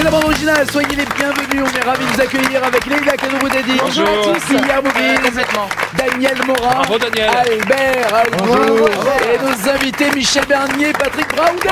la bande originale, soyez les bienvenus, on est ravis de vous accueillir avec Leïla Kadouboudadi. Bonjour à tous. Pierre Maurice, Daniel Morin, Bravo Daniel. Albert, bonjour. Et nos invités Michel Bernier, Patrick Braoudet.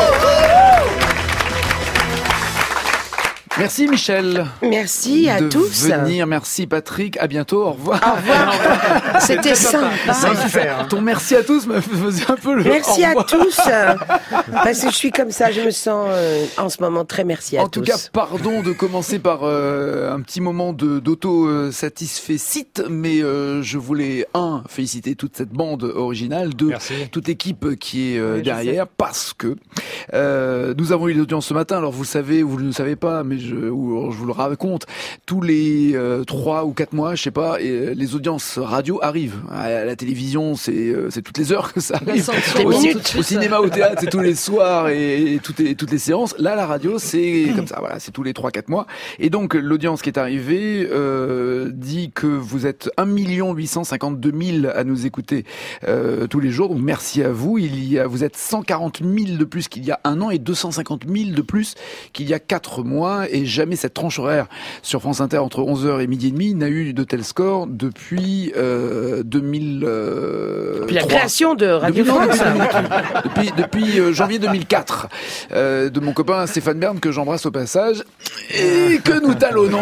Merci Michel. Merci à tous. De venir, merci Patrick, à bientôt, au revoir. Au revoir. C'était sympa. Ton merci à tous me faisait un peu le Merci au à revoir. tous. Parce que je suis comme ça, je me sens en ce moment très merci à tous. En tout cas, pardon de commencer par un petit moment d'auto-satisfait-cite, mais je voulais, féliciter toute cette bande originale, toute l'équipe qui est derrière, parce que nous avons eu l'audience ce matin, alors vous le savez, vous ne le savez pas, mais je vous le raconte, tous les 3 ou 4 mois, je sais pas, les audiences radio arrivent. À la télévision, c'est toutes les heures que ça arrive. Au cinéma, au théâtre, c'est tous les soirs et toutes les séances. Là, la radio, c'est comme ça, voilà, c'est tous les 3-4 mois. Et donc, l'audience qui est arrivée dit que vous êtes 1 852 000 à nous écouter tous les jours. Donc, merci à vous. Vous êtes 140 000 de plus qu'il y a un an et 250 000 de plus qu'il y a 4 mois. Et jamais cette tranche horaire sur France Inter entre 11h et midi et demi n'a eu de tel score depuis 2000. Depuis la création de Radio France. Depuis janvier 2004 de mon copain Stéphane Bern, que j'embrasse au passage et que nous talonnons.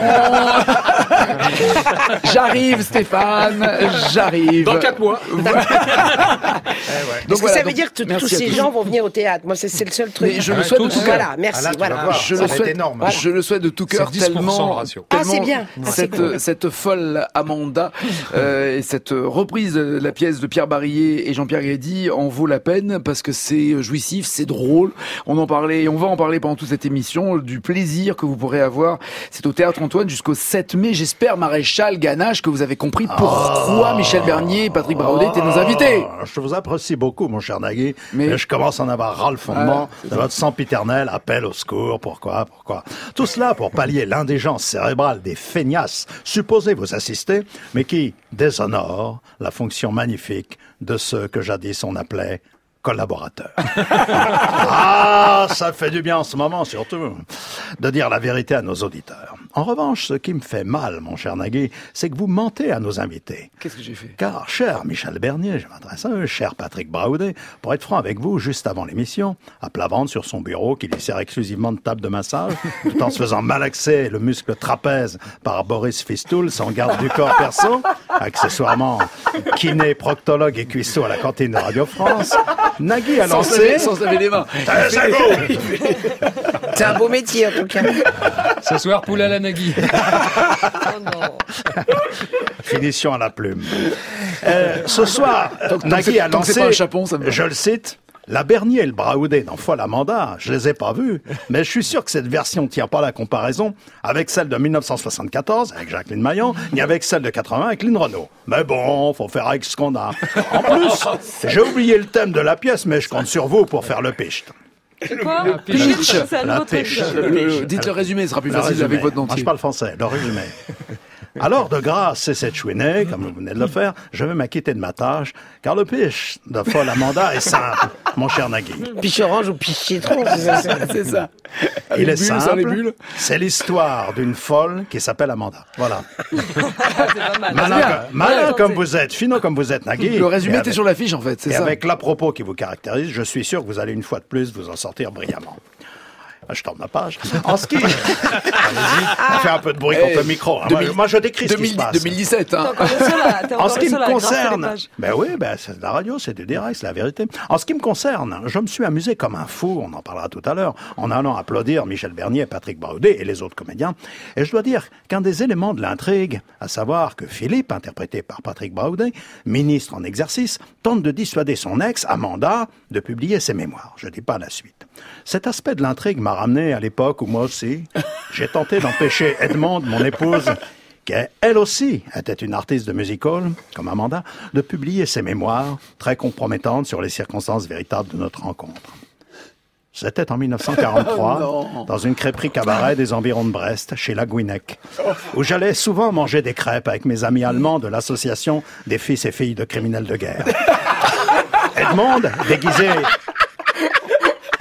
J'arrive Stéphane, j'arrive. Dans 4 mois. Donc ça veut dire que tous ces gens vont venir au théâtre. Moi, c'est le seul truc. Mais je le souhaite de tout cœur. Voilà, merci. Je le souhaite de tout cœur tellement. C'est bien. Cette folle Amanda et cette reprise de la pièce de Pierre Barillet et Jean-Pierre Grédy en vaut la peine parce que c'est jouissif, c'est drôle. On va en parler pendant toute cette émission du plaisir que vous pourrez avoir. C'est au Théâtre Antoine jusqu'au 7 mai. J'espère, Maréchal Ganache, que vous avez compris pourquoi Michel Bernier et Patrick Braoudet étaient nos invités. Je vous apprécie beaucoup, mon cher Nagui, mais je commence à en avoir ras le fondement de votre sempiternel appel au secours. Pourquoi tout cela pour pallier l'indégence cérébrale des feignasses supposés vous assister, mais qui déshonorent la fonction magnifique de ceux que jadis on appelait collaborateurs. Ça fait du bien en ce moment, surtout, de dire la vérité à nos auditeurs. En revanche, ce qui me fait mal, mon cher Nagui, c'est que vous mentez à nos invités. Qu'est-ce que j'ai fait? Car, cher Michel Bernier, je m'adresse à eux, cher Patrick Braoudet, pour être franc avec vous, juste avant l'émission, à plat ventre sur son bureau, qui lui sert exclusivement de table de massage, tout en se faisant malaxer le muscle trapèze par Boris Fistoul, son garde du corps perso, accessoirement kiné, proctologue et cuistot à la cantine de Radio France, Nagui a lancé... Sans laver les mains. C'est un beau métier, en tout cas. Ce soir, poule à la Nagui. Finition à la plume. Ce soir, Nagui a lancé, pas un chapon, ça me va. je le cite, la Bernier et le Braoudet dans Folle Amanda, je les ai pas vus, mais je suis sûr que cette version tient pas la comparaison avec celle de 1974, avec Jacqueline Maillan, ni avec celle de 80 avec Lynn Renaud. Mais bon, faut faire avec ce qu'on a. En plus, j'ai oublié le thème de la pièce, mais je compte sur vous pour faire le pitch. Quoi? La pitch. Dites le résumé, ce sera plus Le facile résumé. avec votre Moi, dentier. je parle français, le résumé. Alors, de grâce et cette chouinée, comme vous venez de le faire, je vais m'acquitter de ma tâche, car le pitch de Folle Amanda est simple, mon cher Nagui. Piche orange ou piche citron, C'est ça. Il est bulles, sans les simple, bulles. c'est l'histoire d'une folle qui s'appelle Amanda. Voilà. C'est pas mal. Malin comme vous êtes, finot comme vous êtes, Nagui. Le résumé et était avec- sur l'affiche, en fait, c'est Et ça. avec l'à-propos qui vous caractérise, je suis sûr que vous allez une fois de plus vous en sortir brillamment. Je tourne la page. En ski, allez-y, fais un peu de bruit contre le micro. Moi, je décris ce qui se passe. 2017, hein. En ce qui me concerne, c'est de la radio, c'est du direct, c'est la vérité. En ce qui me concerne, je me suis amusé comme un fou, on en parlera tout à l'heure, en allant applaudir Michel Bernier, Patrick Braoudet et les autres comédiens. Et je dois dire qu'un des éléments de l'intrigue, à savoir que Philippe, interprété par Patrick Braoudet, ministre en exercice, tente de dissuader son ex, Amanda, de publier ses mémoires. Je dis pas la suite. Cet aspect de l'intrigue m'a ramené à l'époque où moi aussi, j'ai tenté d'empêcher Edmonde, mon épouse, qui elle aussi était une artiste de music hall, comme Amanda, de publier ses mémoires très compromettantes sur les circonstances véritables de notre rencontre. C'était en 1943, dans une crêperie cabaret des environs de Brest, chez la Guinec, où j'allais souvent manger des crêpes avec mes amis allemands de l'association des fils et filles de criminels de guerre. Edmonde,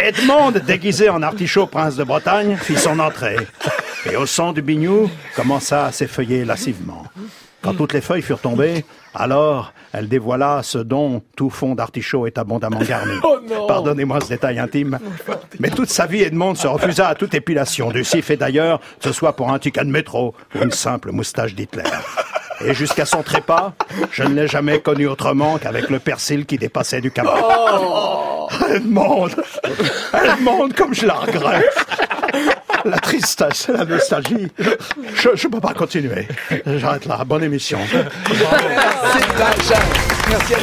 Edmond, déguisé en artichaut prince de Bretagne, fit son entrée. Et au son du biniou, commença à s'effeuiller lascivement. Quand toutes les feuilles furent tombées, alors elle dévoila ce dont tout fond d'artichaut est abondamment garni. Oh non. Pardonnez-moi ce détail intime, mais toute sa vie, Edmond se refusa à toute épilation, du si fait d'ailleurs, que ce soit pour un ticket de métro ou une simple moustache d'Hitler. Et jusqu'à son trépas, je ne l'ai jamais connu autrement qu'avec le persil qui dépassait du cabot. Oh. Edmond, comme je la regrette. La tristesse, la nostalgie. Je peux pas continuer. J'arrête là. Bonne émission. C'est pas Jacques. Merci à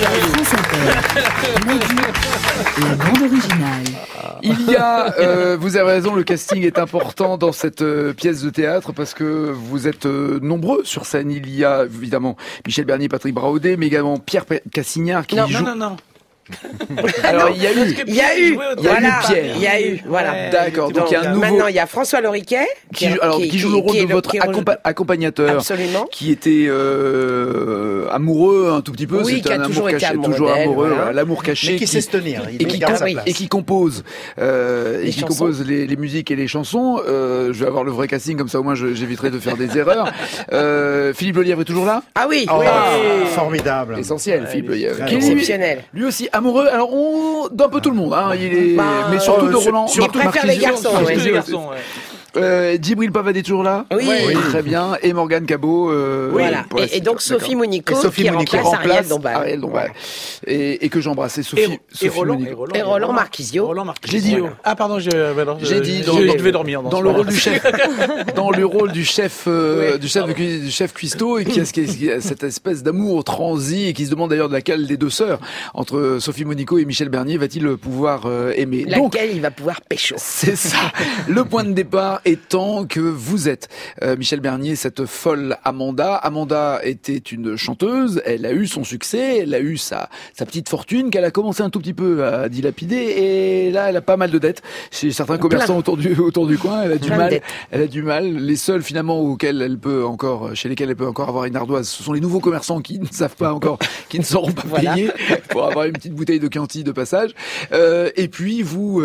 La bande originale. Il y a, vous avez raison, le casting est important dans cette pièce de théâtre parce que vous êtes nombreux sur scène. Il y a évidemment Michel Bernier, Patrick Braaudet, mais également Pierre Cassignard qui joue... Non. Alors il y a eu Pierre. Voilà. D'accord. Donc il y a un nouveau. Maintenant il y a François Loriquet qui joue le rôle de votre accompagnateur. Absolument. Qui était amoureux un tout petit peu. Oui, c'était qui a un toujours amour été caché, amoureux toujours d'elle, amoureux, voilà. l'amour caché. Mais qui sait se tenir. Il garde sa place. Et qui compose les musiques et les chansons. Je vais avoir le vrai casting comme ça au moins j'éviterai de faire des erreurs. Philippe Lelièvre est toujours là. Ah oui. Formidable. Essentiel, Philippe Lelièvre. Exceptionnel. Lui aussi amoureux. Alors d'un peu tout le monde. Hein. Il est, mais surtout de Roland. Il préfère les garçons. Djibril Pavade est toujours là. Oui. Très bien. Et Morgane Cabot. Voilà. Et donc Sophie Monico qui remplace Ariel Dombal. Voilà. Et que j'embrasse. Sophie Monico. Et Roland Marquisio. J'ai dit. Ah pardon, j'ai dit je devais dormir dans le rôle du chef. Dans le rôle du chef cuistot et qui a cette espèce d'amour transi et qui se demande d'ailleurs de laquelle des deux sœurs entre Sophie Monico et Michel Bernier va-t-il pouvoir aimer. Laquelle il va pouvoir pécho. C'est ça. Le point de départ étant que vous êtes Michel Bernier, cette folle Amanda. Amanda était une chanteuse, elle a eu son succès, elle a eu sa petite fortune qu'elle a commencé un tout petit peu à dilapider et là elle a pas mal de dettes chez certains commerçants autour du coin. Elle a du mal. Les seuls finalement chez lesquels elle peut encore avoir une ardoise, ce sont les nouveaux commerçants qui ne savent pas encore, qui ne sauront pas payer pour avoir une petite bouteille de Chianti de passage. Et puis vous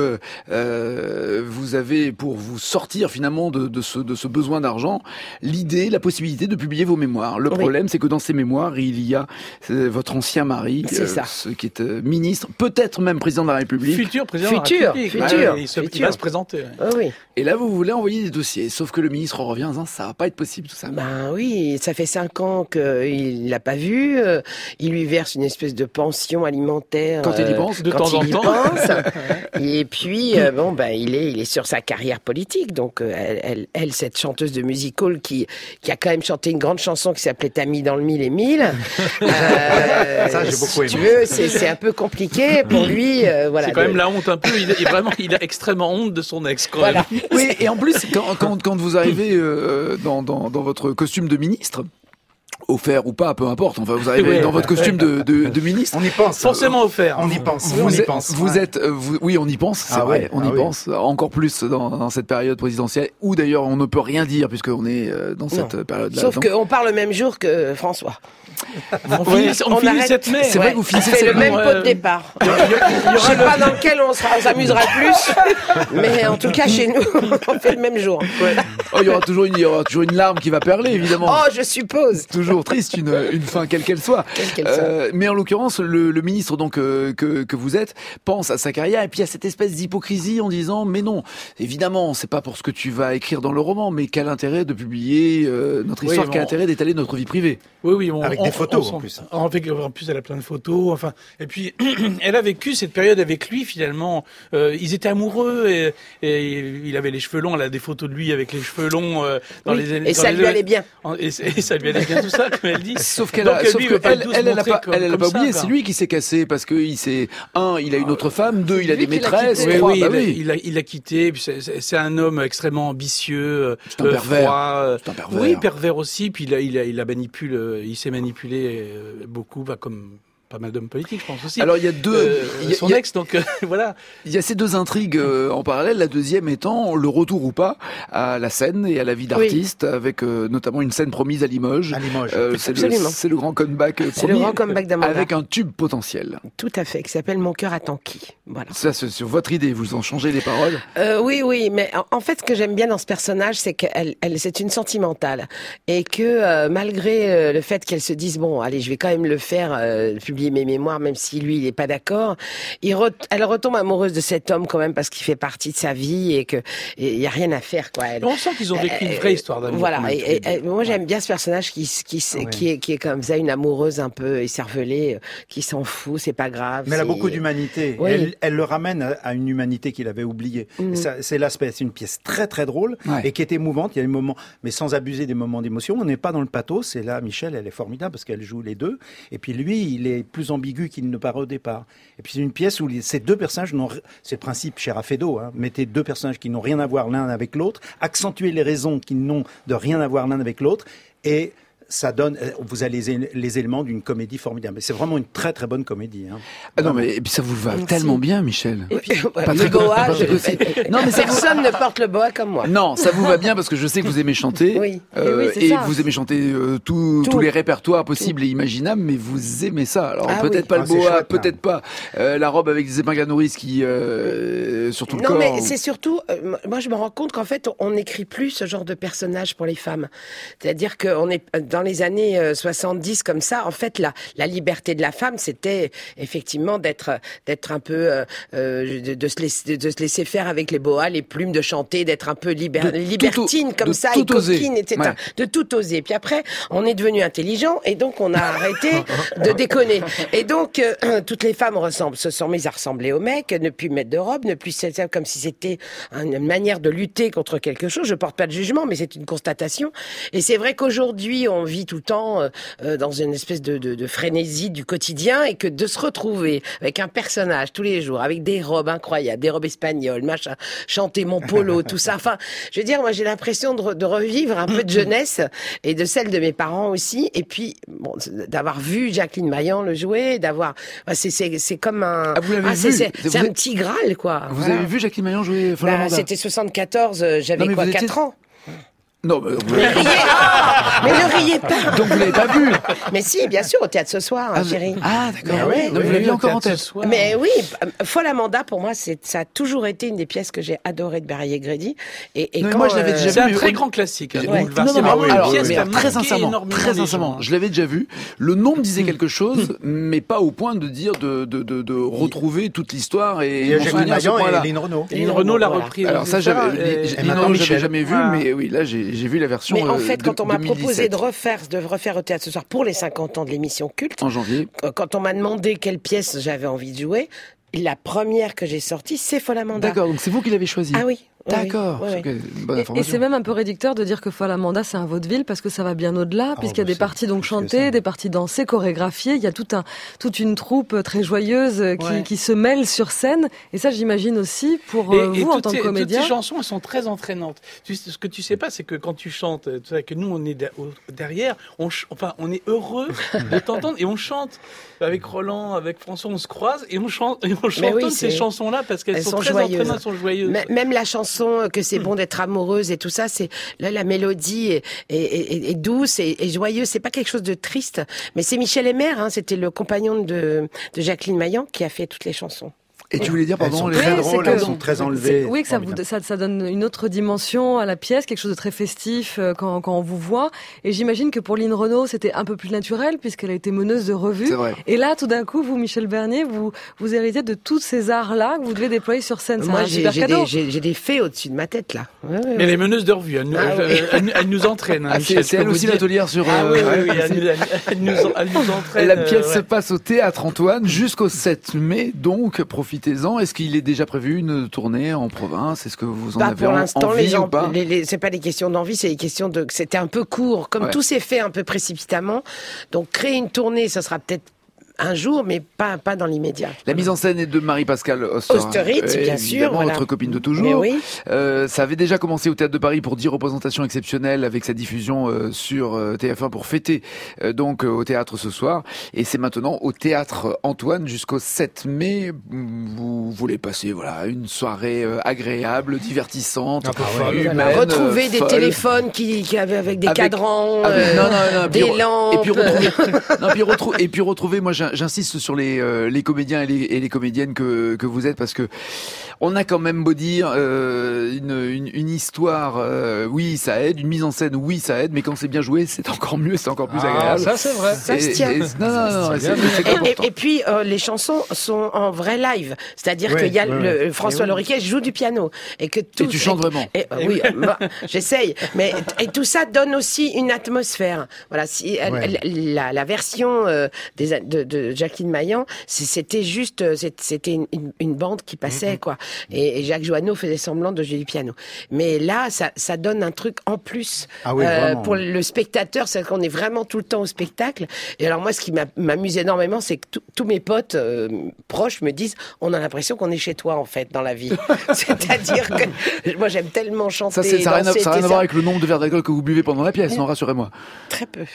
avez pour vous sortir finalement de ce besoin d'argent, l'idée, la possibilité de publier vos mémoires. Le problème, c'est que dans ces mémoires, il y a votre ancien mari, qui est ministre, peut-être même président de la République. Futur président de la République. Il va se présenter. Oui. Et là, vous voulez envoyer des dossiers, sauf que le ministre en revient en disant, ça va pas être possible tout ça. Ben oui, ça fait 5 ans qu'il l'a pas vu. Il lui verse une espèce de pension alimentaire. Quand il y pense, de temps en temps. Et puis, il est sur sa carrière politique. Donc, elle, cette chanteuse de music hall qui a quand même chanté une grande chanson qui s'appelait Tammy dans le mille et mille. Ça, j'ai beaucoup aimé. Si tu veux, c'est un peu compliqué pour lui. Voilà. C'est quand même la honte un peu. Il a extrêmement honte de son ex. Quand même. Oui, et en plus, quand vous arrivez dans votre costume de ministre, offert ou pas, peu importe. Enfin, vous arrivez dans votre costume de ministre. On y pense. Forcément offert. On y pense. Oui, on y pense. C'est vrai. On y pense. Encore plus dans cette période présidentielle où d'ailleurs on ne peut rien dire puisqu'on est dans cette période-là. Sauf qu'on part le même jour que François. On finit le 7 mai. C'est vrai que vous finissez le 7 mai. C'est le même pot de départ. Je sais pas dans lequel on s'amusera le plus, mais en tout cas chez nous, on fait le même jour. Oh, il y aura toujours une larme qui va perler, évidemment. Oh, je suppose. Toujours triste, une fin quelle qu'elle soit. Mais en l'occurrence, le ministre donc que vous êtes pense à sa carrière et puis à cette espèce d'hypocrisie en disant mais non, évidemment, c'est pas pour ce que tu vas écrire dans le roman, mais quel intérêt de publier notre histoire, quel intérêt d'étaler notre vie privée. Oui, avec des photos en plus. En plus, elle a plein de photos. Enfin, et puis elle a vécu cette période avec lui finalement. Ils étaient amoureux et il avait les cheveux longs. Elle a des photos de lui avec les cheveux longs dans les années. Et ça lui allait bien. Et ça lui allait bien tout ça, comme elle dit. Sauf qu'elle a pas oublié. C'est lui qui s'est cassé parce que il a une autre femme. 2, il a des maîtresses. Il a quitté. Puis c'est un homme extrêmement ambitieux, c'est un pervers. Froid. C'est un pervers. Oui, pervers aussi. Puis il s'est manipulé beaucoup, comme pas mal d'hommes politiques, je pense aussi. Alors il y a deux, son ex, donc voilà. Il y a ces deux intrigues en parallèle. La deuxième étant le retour ou pas à la scène et à la vie d'artiste, avec notamment une scène promise à Limoges. À Limoges. C'est le grand comeback promis. C'est le grand comeback d'Amanda. Avec un tube potentiel. Tout à fait, qui s'appelle Mon cœur attend qui. Voilà. Ça, c'est sur votre idée. Vous en changez les paroles. Oui, mais en fait, ce que j'aime bien dans ce personnage, c'est qu'elle, c'est une sentimentale et que malgré le fait qu'elle se dise bon, allez, je vais quand même le faire, publier mes mémoires, même si lui, il est pas d'accord. Elle retombe amoureuse de cet homme quand même parce qu'il fait partie de sa vie et que il y a rien à faire, quoi. On sent qu'ils ont vécu une vraie histoire d'amour. Voilà. Et moi, j'aime bien ce personnage qui est comme ça, une amoureuse un peu écervelée, qui s'en fout, c'est pas grave. Mais elle a beaucoup d'humanité. Oui. Elle le ramène à une humanité qu'il avait oubliée. C'est l'aspect. C'est une pièce très très drôle et qui est émouvante. Il y a des moments, mais sans abuser des moments d'émotion. On n'est pas dans le pathos. C'est là, Michel, elle est formidable parce qu'elle joue les deux. Et puis lui, il est plus ambigu qu'il ne paraît au départ. Et puis c'est une pièce où ces deux personnages c'est le principe chez Raffedo, mettez deux personnages qui n'ont rien à voir l'un avec l'autre, accentuez les raisons qui n'ont de rien à voir l'un avec l'autre, et ça donne, vous avez les éléments d'une comédie formidable. C'est vraiment une très très bonne comédie. Ah non, mais et puis ça vous va tellement bien, Michel. Et puis, le boa, non, mais personne ne porte le boa comme moi. Non, ça vous va bien parce que je sais que vous aimez chanter. Oui. Et vous aimez chanter tous les répertoires possibles et imaginables, mais vous aimez ça. Alors peut-être pas le boa, chouette, peut-être pas la robe avec des épingles à nourrice qui sur tout le corps. Non, mais c'est surtout, moi je me rends compte qu'en fait on n'écrit plus ce genre de personnage pour les femmes. C'est-à-dire qu'on est dans les années 70 comme ça, en fait la liberté de la femme, c'était effectivement d'être un peu de se laisser faire avec les boas, les plumes, de chanter, d'être un peu libertine comme ça, et coquine, etc. Ouais. De tout oser. Puis après, on est devenu intelligent et donc on a arrêté de déconner. Et donc toutes les femmes se sont mises à ressembler aux mecs, ne plus mettre de robe, ne plus comme si c'était une manière de lutter contre quelque chose. Je porte pas de jugement, mais c'est une constatation. Et c'est vrai qu'aujourd'hui on vit tout le temps dans une espèce de frénésie du quotidien et que de se retrouver avec un personnage tous les jours, avec des robes incroyables, des robes espagnoles, machin, chanter mon polo, tout ça. Enfin, je veux dire, moi j'ai l'impression de revivre un peu de jeunesse et de celle de mes parents aussi. Et puis, bon, d'avoir vu Jacqueline Maillan le jouer, c'est comme un, c'est un petit Graal, quoi. Vous avez vu Jacqueline Maillan jouer C'était 74, j'avais 4 ans. Non, mais ne riez pas. Donc vous l'avez pas vu? Mais si, bien sûr, au théâtre ce soir, chérie. Ah, d'accord. Oui, vous l'avez vu encore en tête. Mais oui, Folle Amanda, pour moi, ça a toujours été une des pièces que j'ai adorées de Berruyer-Gredy. Et quand, moi, je l'avais déjà vu. C'est un très grand classique. Très sincèrement, je l'avais déjà vu. Le nom me disait quelque chose, mais pas au point de dire de retrouver toute l'histoire et Jacqueline Maillan et Lynn Renaud. Lynn Renaud l'a repris. Alors ça, Lynn Renaud, j'avais jamais vu, mais oui, là, j'ai vu la version. Mais en fait, quand on m'a proposé de refaire au théâtre ce soir pour les 50 ans de l'émission Culte, en janvier, quand on m'a demandé quelle pièce j'avais envie de jouer, la première que j'ai sortie, c'est Folle Amanda. D'accord, donc c'est vous qui l'avez choisie. Ah oui. D'accord. Oui. Bonne information. Et c'est même un peu réducteur de dire que Folle Amanda c'est un vaudeville parce que ça va bien au-delà, puisqu'il y a des parties donc chantées, des parties dansées, chorégraphiées. Il y a toute une troupe très joyeuse qui se mêle sur scène. Et ça, j'imagine aussi pour vous en tant que comédien. Toutes ces chansons, elles sont très entraînantes. Ce que tu sais pas, c'est que quand tu chantes, tu sais que nous on est derrière, on est heureux de t'entendre et on chante avec Roland, avec François, on se croise et on chante ces chansons-là parce qu'elles sont très entraînantes, elles sont joyeuses. Même la chanson que c'est bon d'être amoureuse et tout ça, c'est là la mélodie est douce et joyeuse. C'est pas quelque chose de triste, mais c'est Michel Emer, c'était le compagnon de Jacqueline Maillan qui a fait toutes les chansons. Et tu voulais dire, pardon, elles sont très drôles, elles sont très enlevées. Oui, que ça donne une autre dimension à la pièce, quelque chose de très festif quand on vous voit. Et j'imagine que pour Lynn Renaud, c'était un peu plus naturel puisqu'elle a été meneuse de revue. C'est vrai. Et là, tout d'un coup, vous, Michel Bernier, vous héritez de tous ces arts-là que vous devez déployer sur scène. C'est un super cadeau. J'ai des fées au-dessus de ma tête, là. Ouais. Mais les meneuses de revue, elles nous entraînent. C'est elle aussi l'atelière sur... oui, elle nous entraîne. La pièce se passe au Théâtre Antoine jusqu'au 7 mai, donc profitez-en. Est-ce qu'il est déjà prévu une tournée en province? Est-ce que vous en avez envie ou pas? C'est pas des questions d'envie, c'est des questions de... C'était un peu court, comme tout s'est fait un peu précipitamment. Donc créer une tournée, ça sera peut-être un jour, mais pas dans l'immédiat. La mise en scène est de Marie-Pascale Osterritz, bien sûr. Voilà. Notre copine de toujours. Mais oui. Ça avait déjà commencé au Théâtre de Paris pour 10 représentations exceptionnelles avec sa diffusion sur TF1 pour fêter donc au théâtre ce soir. Et c'est maintenant au Théâtre Antoine jusqu'au 7 mai. Vous voulez passer une soirée agréable, divertissante, humaine, retrouver des téléphones qui avaient avec des cadrans, des lampes. Et puis retrouver, moi j'insiste sur les comédiens et les comédiennes que vous êtes, parce que on a quand même beau dire une histoire, oui ça aide, une mise en scène, oui ça aide, mais quand c'est bien joué, c'est encore mieux, c'est encore plus agréable. Ça c'est vrai. Ça se tient. Et puis les chansons sont en vrai live, c'est-à-dire qu'il y a François Loriquet joue du piano et que tout. Et tu chantes vraiment. Oui, j'essaye, mais et tout ça donne aussi une atmosphère. Voilà, la version de Jacqueline Maillan, c'était une bande qui passait quoi. Et Jacques Joanneau faisait semblant de jouer du piano. Mais là, ça donne un truc en plus pour le spectateur, c'est qu'on est vraiment tout le temps au spectacle. Et alors moi, ce qui m'amuse énormément, c'est que tous mes potes proches me disent, on a l'impression qu'on est chez toi en fait dans la vie. C'est-à-dire que moi, j'aime tellement chanter. Ça n'a rien à voir avec le nombre de verres d'alcool que vous buvez pendant la pièce, non, rassurez-moi. Très peu.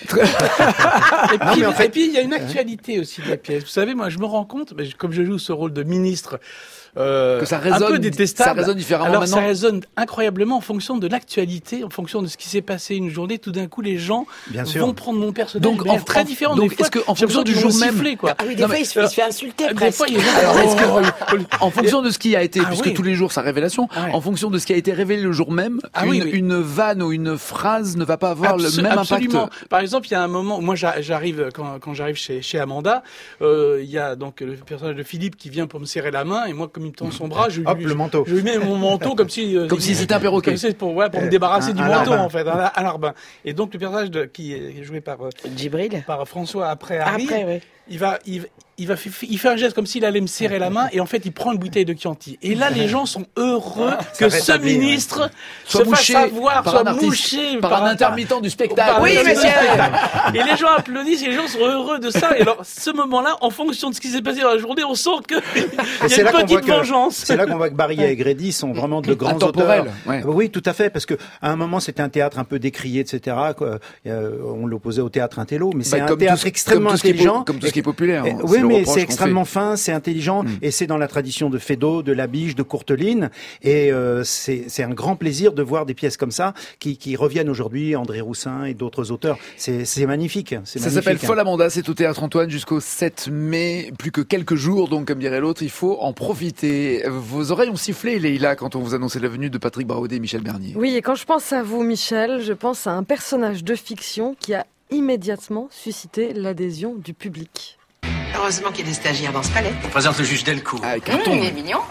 Et puis il y a une actualité aussi de la pièce. Vous savez, moi, je me rends compte, comme je joue ce rôle de ministre. Que ça résonne, un peu détestable. Ça résonne différemment alors maintenant. Ça résonne incroyablement en fonction de l'actualité, en fonction de ce qui s'est passé une journée. Tout d'un coup, les gens vont prendre mon personnage donc, très différent. Donc, est-ce qu'en fonction du jour même, des fois, il se fait insulter presque. En fonction de ce qui a été, puisque tous les jours, sa révélation, en fonction de ce qui a été révélé le jour même, une vanne ou une phrase ne va pas avoir le même impact. Par exemple, il y a un moment, moi, j'arrive quand j'arrive chez Amanda, il y a donc le personnage de Philippe qui vient pour me serrer la main, et moi, comme il me tend son bras, je lui mets mon manteau comme si c'était un perroquet. Pour me débarrasser du manteau en fait, à l'arbin. Et donc le personnage qui est joué par Djibril, par François après il fait un geste comme s'il allait me serrer la main, et en fait il prend une bouteille de Chianti. Et là les gens applaudissent que ce ministre soit fasse savoir, soit mouché par un intermittent du spectacle. Oui, monsieur. Et les gens applaudissent, et les gens sont heureux de ça. Et alors ce moment-là, en fonction de ce qui s'est passé dans la journée, on sent que il y a une petite vengeance. C'est là qu'on voit que Barilla et Grédy sont vraiment de grands auteurs. Oui, tout à fait, parce que à un moment c'était un théâtre un peu décrié, etc. On l'opposait au théâtre intello, mais c'est un théâtre extrêmement intelligent, comme tout ce qui est populaire. Oui, mais c'est extrêmement fin, c'est intelligent, et c'est dans la tradition de Feydeau, de Labiche, de Courteline, et c'est un grand plaisir de voir des pièces comme ça qui reviennent aujourd'hui, André Roussin et d'autres auteurs. C'est magnifique. Ça s'appelle Folle Amanda, c'est au Théâtre Antoine jusqu'au 7 mai, plus que quelques jours, donc comme dirait l'autre, il faut en profiter. Vos oreilles ont sifflé, Leïla, quand on vous annonçait la venue de Patrick Braoudé et Michel Bernier. Oui, et quand je pense à vous, Michel, je pense à un personnage de fiction qui a immédiatement suscité l'adhésion du public. Heureusement qu'il y a des stagiaires dans ce palais. On présente le juge Delcourt. Il est mignon.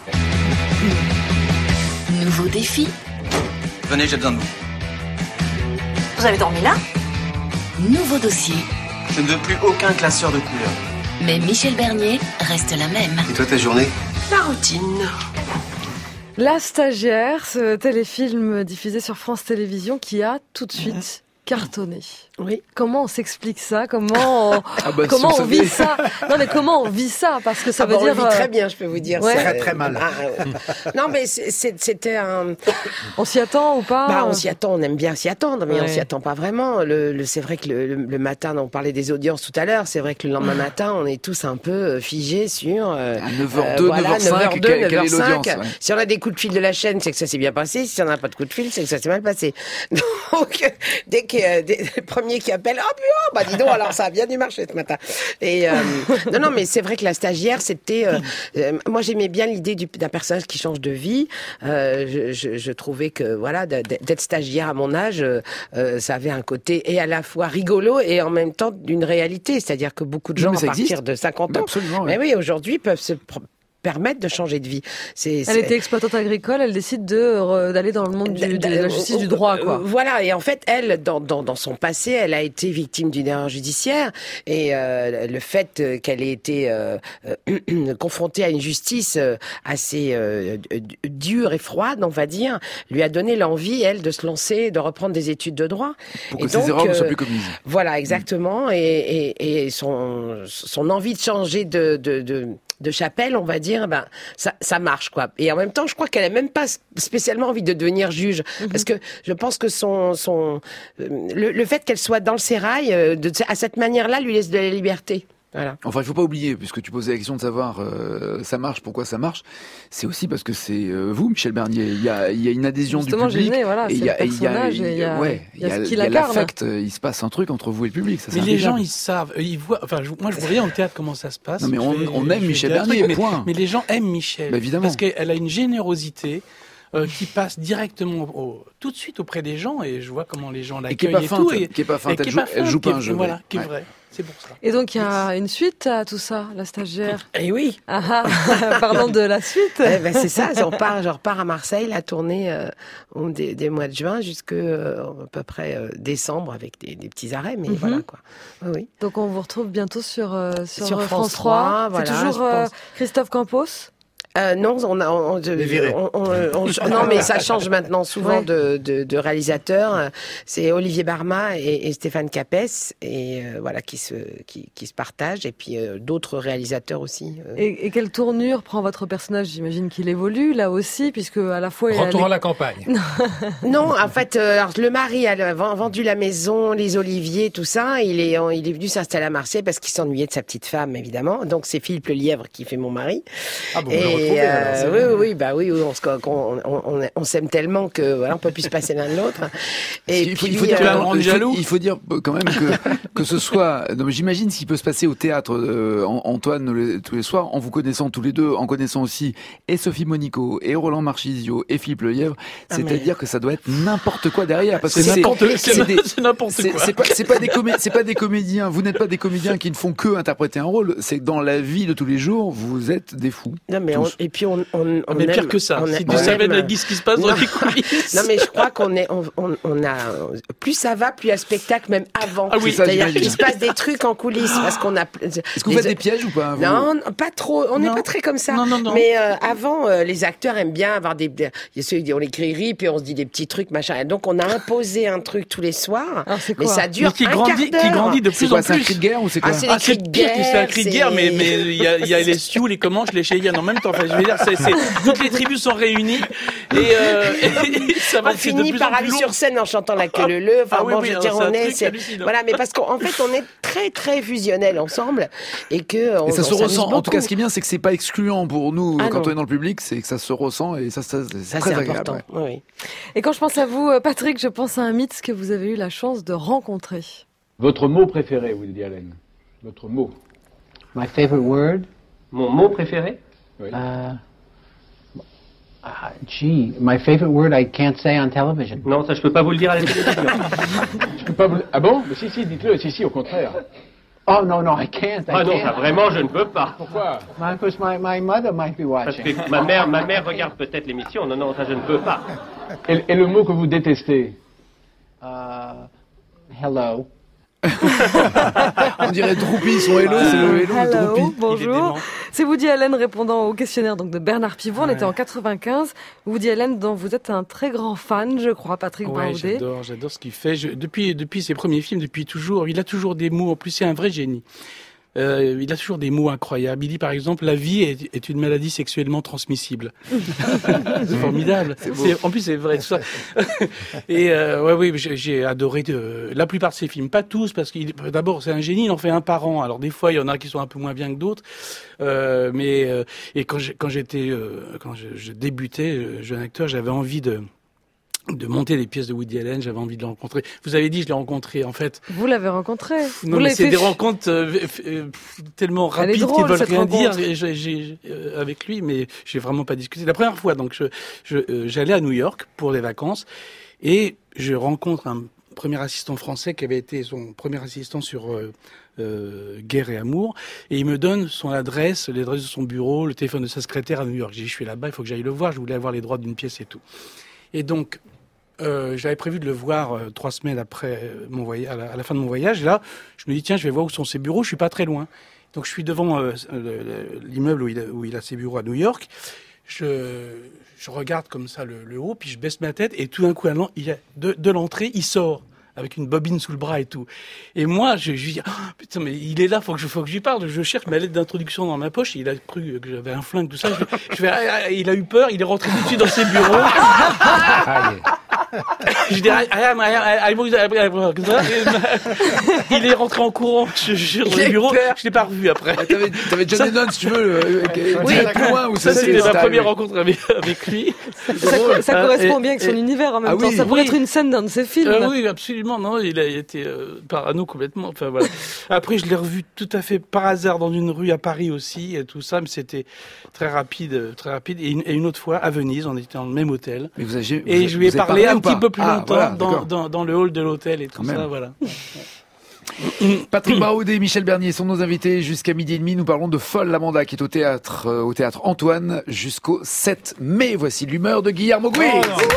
Nouveau défi. Venez, j'ai besoin de vous. Vous avez dormi là? Nouveau dossier. Je ne veux plus aucun classeur de couleurs. Mais Michel Bernier reste la même. Et toi, ta journée? La routine. La stagiaire, ce téléfilm diffusé sur France Télévisions qui a tout de suite cartonné. Oui. Comment on s'explique ça? Comment on vit ça? Non, mais comment on vit ça? Parce que ça veut dire... On le vit très bien, je peux vous dire. Ouais. Très très mal. Non, mais c'était un... On s'y attend ou pas? On s'y attend, on aime bien s'y attendre, mais on s'y attend pas vraiment. C'est vrai que le matin, on parlait des audiences tout à l'heure, c'est vrai que le lendemain matin, on est tous un peu figés sur... à 9h02, 9h05, quelle est l'audience? Si on a des coups de fil de la chaîne, c'est que ça s'est bien passé. Si on n'a pas de coups de fil, c'est que ça s'est mal passé. Donc, dès que le premier qui appelle, dis donc, alors ça a bien dû marcher ce matin. Et non, mais c'est vrai que la stagiaire, c'était... moi, j'aimais bien l'idée d'un personnage qui change de vie. Je trouvais que, voilà, d'être stagiaire à mon âge, ça avait un côté et à la fois rigolo et en même temps d'une réalité. C'est-à-dire que beaucoup de gens, à partir de 50 ans, absolument, mais oui, aujourd'hui, peuvent permettre de changer de vie. Elle était exploitante agricole, elle décide d'aller dans le monde de la justice du droit, quoi. Voilà, et en fait, elle, dans son passé, elle a été victime d'une erreur judiciaire, et le fait qu'elle ait été confrontée à une justice assez dure et froide, on va dire, lui a donné l'envie, elle, de se lancer, de reprendre des études de droit. Pour que ces erreurs ne soient plus commises. Voilà, exactement, et son envie de changer de chapelle, on va dire, ça marche, quoi. Et en même temps, je crois qu'elle a même pas spécialement envie de devenir juge, parce que je pense que le fait qu'elle soit dans le sérail, à cette manière-là, lui laisse de la liberté. Voilà. Enfin, il faut pas oublier, puisque tu posais la question de savoir ça marche, pourquoi ça marche. C'est aussi parce que c'est vous, Michel Bernier. Il y a une adhésion du public. Voilà, il y a l'affect. Il se passe un truc entre vous et le public. Ça, mais les gens, ils savent, ils voient. Enfin, moi, je vois rien au théâtre comment ça se passe. Non, mais on aime Michel Bernier. Point. Mais les gens aiment Michel. Bah, évidemment. Parce qu'elle a une générosité. Qui passe directement tout de suite auprès des gens, et je vois comment les gens l'accueillent qui est pas feinte, elle joue pas un jeu. Voilà, qui est vrai. C'est pour ça. Et donc il y a une suite à tout ça, la stagiaire. Eh oui. Parlons de la suite. C'est ça. Je repars à Marseille, la tournée des mois de juin jusqu'à à peu près décembre avec des petits arrêts, mais voilà quoi. Oui. Donc on vous retrouve bientôt sur France 3. Voilà, c'est toujours Christophe Campos. Non, non, mais ça change maintenant souvent de réalisateur. C'est Olivier Barma et Stéphane Capès, et voilà, qui se partagent, et puis d'autres réalisateurs aussi. Et quelle tournure prend votre personnage? J'imagine qu'il évolue là aussi, puisque à la fois retour à la campagne. Non, en fait, alors, le mari a vendu la maison, les oliviers, tout ça. Il est venu s'installer à Marseille parce qu'il s'ennuyait de sa petite femme, évidemment. Donc c'est Philippe Le Lièvre qui fait mon mari. Ah bon, on s'aime tellement que voilà, on peut plus se passer l'un de l'autre. Et il faut dire quand même que ce soit. Non, j'imagine ce qui peut se passer au théâtre, Antoine, tous les soirs, en vous connaissant tous les deux, en connaissant aussi et Sophie Monico, et Roland Marchisio, et Philippe Le Lièvre. C'est-à-dire que ça doit être n'importe quoi derrière, parce que c'est n'importe quoi. C'est pas des comédiens. Vous n'êtes pas des comédiens qui ne font que interpréter un rôle. C'est que dans la vie de tous les jours, vous êtes des fous. Non, mais et puis on mais aime, pire que ça. Si tu savais ce qui se passe dans les coulisses. Non, mais je crois on a plus ça va, plus il y a spectacle même avant. Ah oui, c'est-à-dire qu'il se passe des trucs en coulisses parce qu'on a. Est-ce que vous faites des pièges ou pas? Non, pas trop. On n'est pas très comme ça. Non. Mais avant, les acteurs aiment bien avoir on écrit rip et on se dit des petits trucs machin. Et donc on a imposé un truc tous les soirs. Alors, mais ça dure qui grandit de plus en plus. C'est un cri de guerre ou c'est quoi? C'est des cris de guerre. C'est un cri de guerre, mais il y a les Sioux, les Comanches, les Cheyennes en même temps. Enfin, je veux dire, toutes les tribus sont réunies et ça va. On finit par aller sur scène en chantant la queue leu. Enfin je veux dire, voilà, mais parce qu'en fait on est très très fusionnels ensemble et que. Et ça se ressent. En tout cas, ce qui est bien, c'est que c'est pas excluant pour nous quand on est dans le public, c'est que ça se ressent et ça c'est très agréable. Oui. Et quand je pense à vous, Patrick, je pense à un mythe que vous avez eu la chance de rencontrer. Votre mot préféré, Woody Allen? Votre mot? My favorite word? Mon mot préféré? Oui. My favorite word I can't say on television. Non, ça je peux pas vous le dire à la télévision. Je peux pas vous... Ah bon? Mais si, dites-le. Si, au contraire. Oh non, I can't. Non, ça vraiment je ne peux pas. Pourquoi? Because my mother might be watching. Parce que ma mère regarde peut-être l'émission. Non, ça je ne peux pas. Et le mot que vous détestez? Hello. On dirait Droupy, son hello, c'est le hello de Droupy. Bonjour. C'est Woody Allen répondant au questionnaire donc de Bernard Pivot. On était en 95. Woody Allen, dont vous êtes un très grand fan, je crois, Patrick Braoudé. J'adore ce qu'il fait. Depuis ses premiers films, depuis toujours, il a toujours des mots. En plus, c'est un vrai génie. Il a toujours des mots incroyables. Il dit par exemple, la vie est une maladie sexuellement transmissible. C'est formidable. En plus, c'est vrai tout ça. Et j'ai adoré la plupart de ses films, pas tous, parce que d'abord c'est un génie, il en fait un par an. Alors des fois, il y en a qui sont un peu moins bien que d'autres. Et quand je débutais jeune acteur, j'avais envie de monter les pièces de Woody Allen, j'avais envie de le rencontrer. Vous avez dit, je l'ai rencontré, en fait. Vous l'avez rencontré? Non, mais c'est des rencontres tellement rapides qu'ils veulent rien dire avec lui, mais j'ai vraiment pas discuté. La première fois, donc, j'allais à New York pour les vacances, et je rencontre un premier assistant français qui avait été son premier assistant sur Guerre et Amour, et il me donne son adresse, l'adresse de son bureau, le téléphone de sa secrétaire à New York. J'ai dit, je suis là-bas, il faut que j'aille le voir, je voulais avoir les droits d'une pièce et tout. Et donc, j'avais prévu de le voir 3 semaines après mon voyage, à la fin de mon voyage, et là, je me dis, tiens, je vais voir où sont ses bureaux, je suis pas très loin. Donc je suis devant l'immeuble où il a ses bureaux à New York, je regarde comme ça le haut, puis je baisse ma tête, et tout d'un coup, il y a de l'entrée, il sort avec une bobine sous le bras et tout. Et moi, je dis, oh, putain, mais il est là, faut que je lui parle. Je cherche ma lettre d'introduction dans ma poche. Il a cru que j'avais un flingue, tout ça. Il a eu peur. Il est rentré tout de suite dans ses bureaux. Je dis, il est rentré en courant sur le bureau. Je l'ai pas revu après. T'avais John Lennon, si tu veux, oui, plus loin, ça c'était ma première rencontre avec lui. Ça correspond bien avec son univers en même temps. Ça pourrait être une scène d'un de ses films. Oui, absolument. Non, il a été parano complètement. Enfin voilà. Après, je l'ai revu tout à fait par hasard dans une rue à Paris aussi, et tout ça, mais c'était très rapide. Et une autre fois à Venise, on était dans le même hôtel. Mais je lui ai parlé un petit peu plus longtemps dans le hall de l'hôtel et tout ça. Voilà. Patrick Braoudé et Michel Bernier sont nos invités jusqu'à 12h30. Nous parlons de Folle l'Amanda qui est au théâtre Antoine jusqu'au 7 mai. Voici l'humeur de Guillermo Gouy.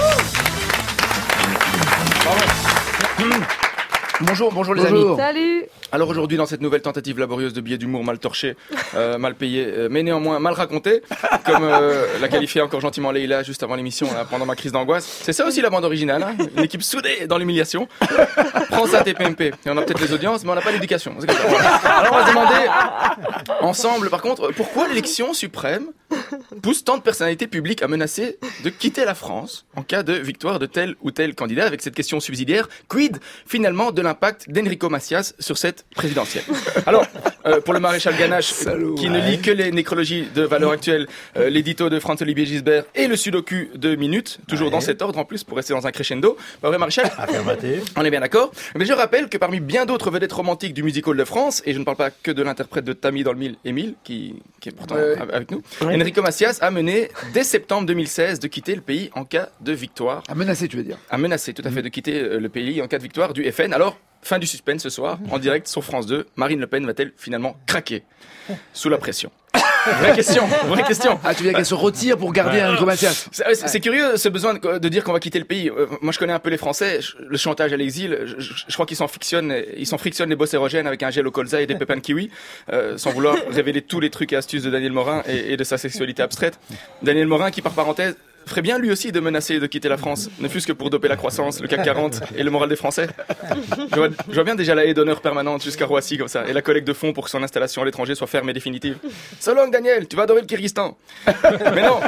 Bonjour les amis. Salut. Alors aujourd'hui, dans cette nouvelle tentative laborieuse de billets d'humour mal torchés, mal payés, mais néanmoins mal racontés, comme l'a qualifié encore gentiment Leïla juste avant l'émission, là, pendant ma crise d'angoisse. C'est ça aussi la bande originale, hein, une équipe soudée dans l'humiliation. Prends ça TPMP. Et on a peut-être les audiences, mais on n'a pas l'éducation. C'est comme ça. Voilà. Alors on va se demander, ensemble par contre, pourquoi l'élection suprême pousse tant de personnalités publiques à menacer de quitter la France en cas de victoire de tel ou tel candidat, avec cette question subsidiaire, quid finalement de l'impact d'Enrico Macias sur cette présidentielle. Alors, pour le maréchal Ganache, qui ne lit que les nécrologies de valeur actuelle, l'édito de Franz-Olivier Gisbert et le sudoku de Minute, toujours dans cet ordre en plus, pour rester dans un crescendo. Pas vrai, maréchal? On est bien d'accord. Mais je rappelle que parmi bien d'autres vedettes romantiques du Music Hall de France, et je ne parle pas que de l'interprète de Tammy dans le Mille, Émile, qui est pourtant avec nous, Enrico Macias a mené, dès septembre 2016, de quitter le pays en cas de victoire. A menacé, tu veux dire? A menacé, tout à fait, de quitter le pays en cas de victoire du FN. Alors, fin du suspense ce soir, en direct sur France 2, Marine Le Pen va-t-elle finalement craquer sous la pression? Vraie question. Ah, tu veux dire qu'elle se retire pour garder Enrico Macias? C'est curieux ce besoin de dire qu'on va quitter le pays. Moi, je connais un peu les Français. Le chantage à l'exil, je crois qu'ils s'en frictionnent les bosses érogènes avec un gel au colza et des pépins de kiwi, sans vouloir révéler tous les trucs et astuces de Daniel Morin et de sa sexualité abstraite. Daniel Morin qui, par parenthèse, ferait bien lui aussi de menacer de quitter la France, ne fût-ce que pour doper la croissance, le CAC 40 et le moral des Français. Je vois bien déjà la haie d'honneur permanente jusqu'à Roissy comme ça, et la collecte de fonds pour que son installation à l'étranger soit ferme et définitive. So long Daniel, tu vas adorer le Kyrgyzstan. Mais non.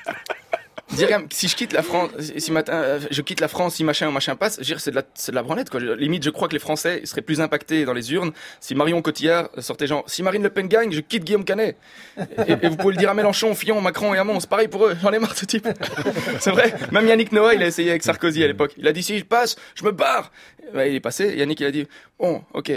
Dire si je quitte la France, je quitte la France, si machin passe, c'est de la branlette quoi. Limite, je crois que les Français seraient plus impactés dans les urnes si Marion Cotillard sortait genre si Marine Le Pen gagne, je quitte Guillaume Canet. Et vous pouvez le dire à Mélenchon, Fillon, Macron et Hamon, c'est pareil pour eux. J'en ai marre de ce type. C'est vrai. Même Yannick Noah, il a essayé avec Sarkozy à l'époque. Il a dit si je passe, je me barre. Il est passé. Yannick, il a dit bon, ok.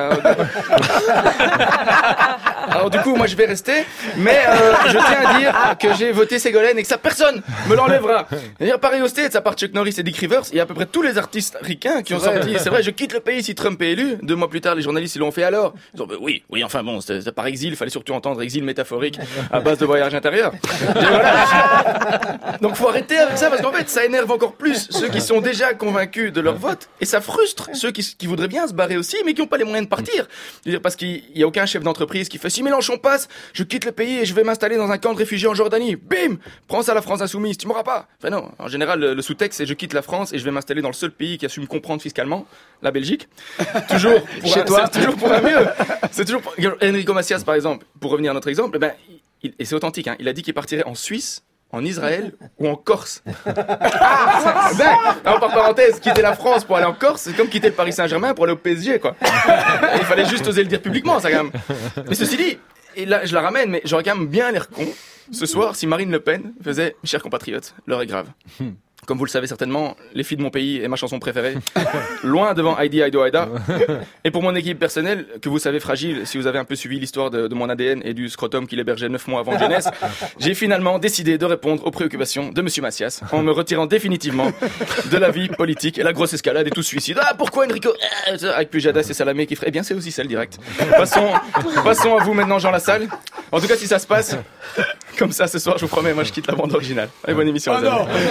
Alors du coup, moi je vais rester, mais je tiens à dire que j'ai voté Ségolène et que ça personne me l'enlèvera. C'est-à-dire pareil au States, à part Chuck Norris et Dick Rivers, il y a à peu près tous les artistes ricains qui ont sorti. C'est vrai, je quitte le pays si Trump est élu. 2 mois plus tard, les journalistes ils l'ont fait alors. Ils ont oui, enfin bon, c'était par exil, il fallait surtout entendre exil métaphorique à base de voyage intérieur. Voilà. Donc faut arrêter avec ça parce qu'en fait, ça énerve encore plus ceux qui sont déjà convaincus de leur vote et ça frustre ceux qui voudraient bien se barrer aussi mais qui n'ont pas les moyens de partir. C'est-à-dire parce qu'il y a aucun chef d'entreprise qui fait si Mélenchon passe, je quitte le pays et je vais m'installer dans un camp de réfugiés en Jordanie. Bim, prends ça la France insoumise, tu m'auras pas. Enfin non, en général le sous-texte c'est je quitte la France et je vais m'installer dans le seul pays qui a su me comprendre fiscalement, la Belgique. Toujours pour chez toi, c'est toujours pour un mieux. C'est toujours pour... Enrico Macias par exemple, pour revenir à notre exemple, et c'est authentique hein, il a dit qu'il partirait en Suisse, en Israël ou en Corse. Alors, par parenthèse, quitter la France pour aller en Corse, c'est comme quitter le Paris Saint-Germain pour aller au PSG, quoi. Il fallait juste oser le dire publiquement, ça, quand même. Mais ceci dit, et là, je la ramène, mais j'aurais quand même bien l'air con ce soir si Marine Le Pen faisait « Mes chers compatriotes, l'heure est grave. Comme vous le savez certainement, Les filles de mon pays est ma chanson préférée. Loin devant Heidi, Heido, Haida. Et pour mon équipe personnelle, que vous savez fragile, si vous avez un peu suivi l'histoire de mon ADN et du scrotum qu'il hébergeait 9 mois avant que je naisse, j'ai finalement décidé de répondre aux préoccupations de Monsieur Macias en me retirant définitivement de la vie politique et la grosse escalade et tout suicide. Ah, pourquoi Enrico avec Pujadas et Salamé qui ferait... Eh bien, c'est aussi ça le direct. Passons à vous maintenant, Jean Lassalle. En tout cas, si ça se passe comme ça ce soir, je vous promets, moi je quitte la bande originale. Allez, bonne émission. France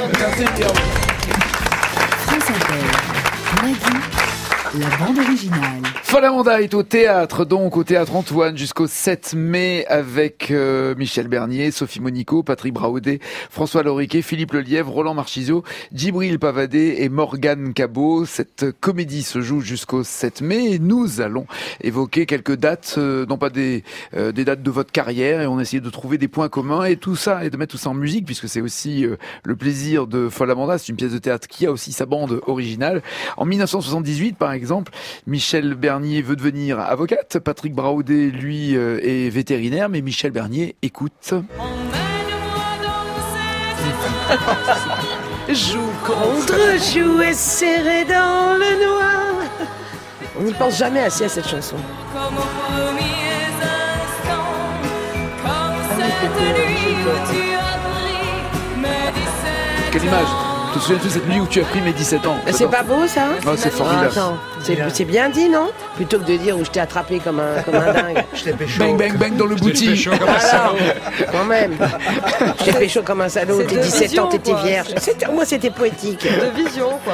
Inter, Nagui, la bande originale. Folle Amanda est au théâtre, donc au Théâtre Antoine jusqu'au 7 mai avec Michel Bernier, Sophie Monico, Patrick Braaudet, François Loriquet, Philippe Lelièvre, Roland Marchisio, Djibril Pavadé et Morgane Cabot. Cette comédie se joue jusqu'au 7 mai et nous allons évoquer quelques dates, non pas des dates de votre carrière, et on a essayé de trouver des points communs et tout ça, et de mettre tout ça en musique, puisque c'est aussi le plaisir de Folle Amanda. C'est une pièce de théâtre qui a aussi sa bande originale. En 1978, par exemple, Michel Bernier veut devenir avocate. Patrick Braaudet, lui, est vétérinaire, mais Michel Bernier écoute. Joue contre joue et serré dans le noir. On n'y pense jamais assez à cette chanson. Quelle image! Tu te souviens de cette nuit où tu as pris mes 17 ans? C'est pas beau ça? Oh, c'est formidable. Attends, c'est bien dit, non? Plutôt que de dire où je t'ai attrapé comme un dingue. Je t'ai pécho. Bang, bang, bang dans le bouti. Alors, quand même. Je t'ai pécho comme un salaud. T'es 17 ans, t'étais vierge. Moi, c'était poétique. De vision, quoi.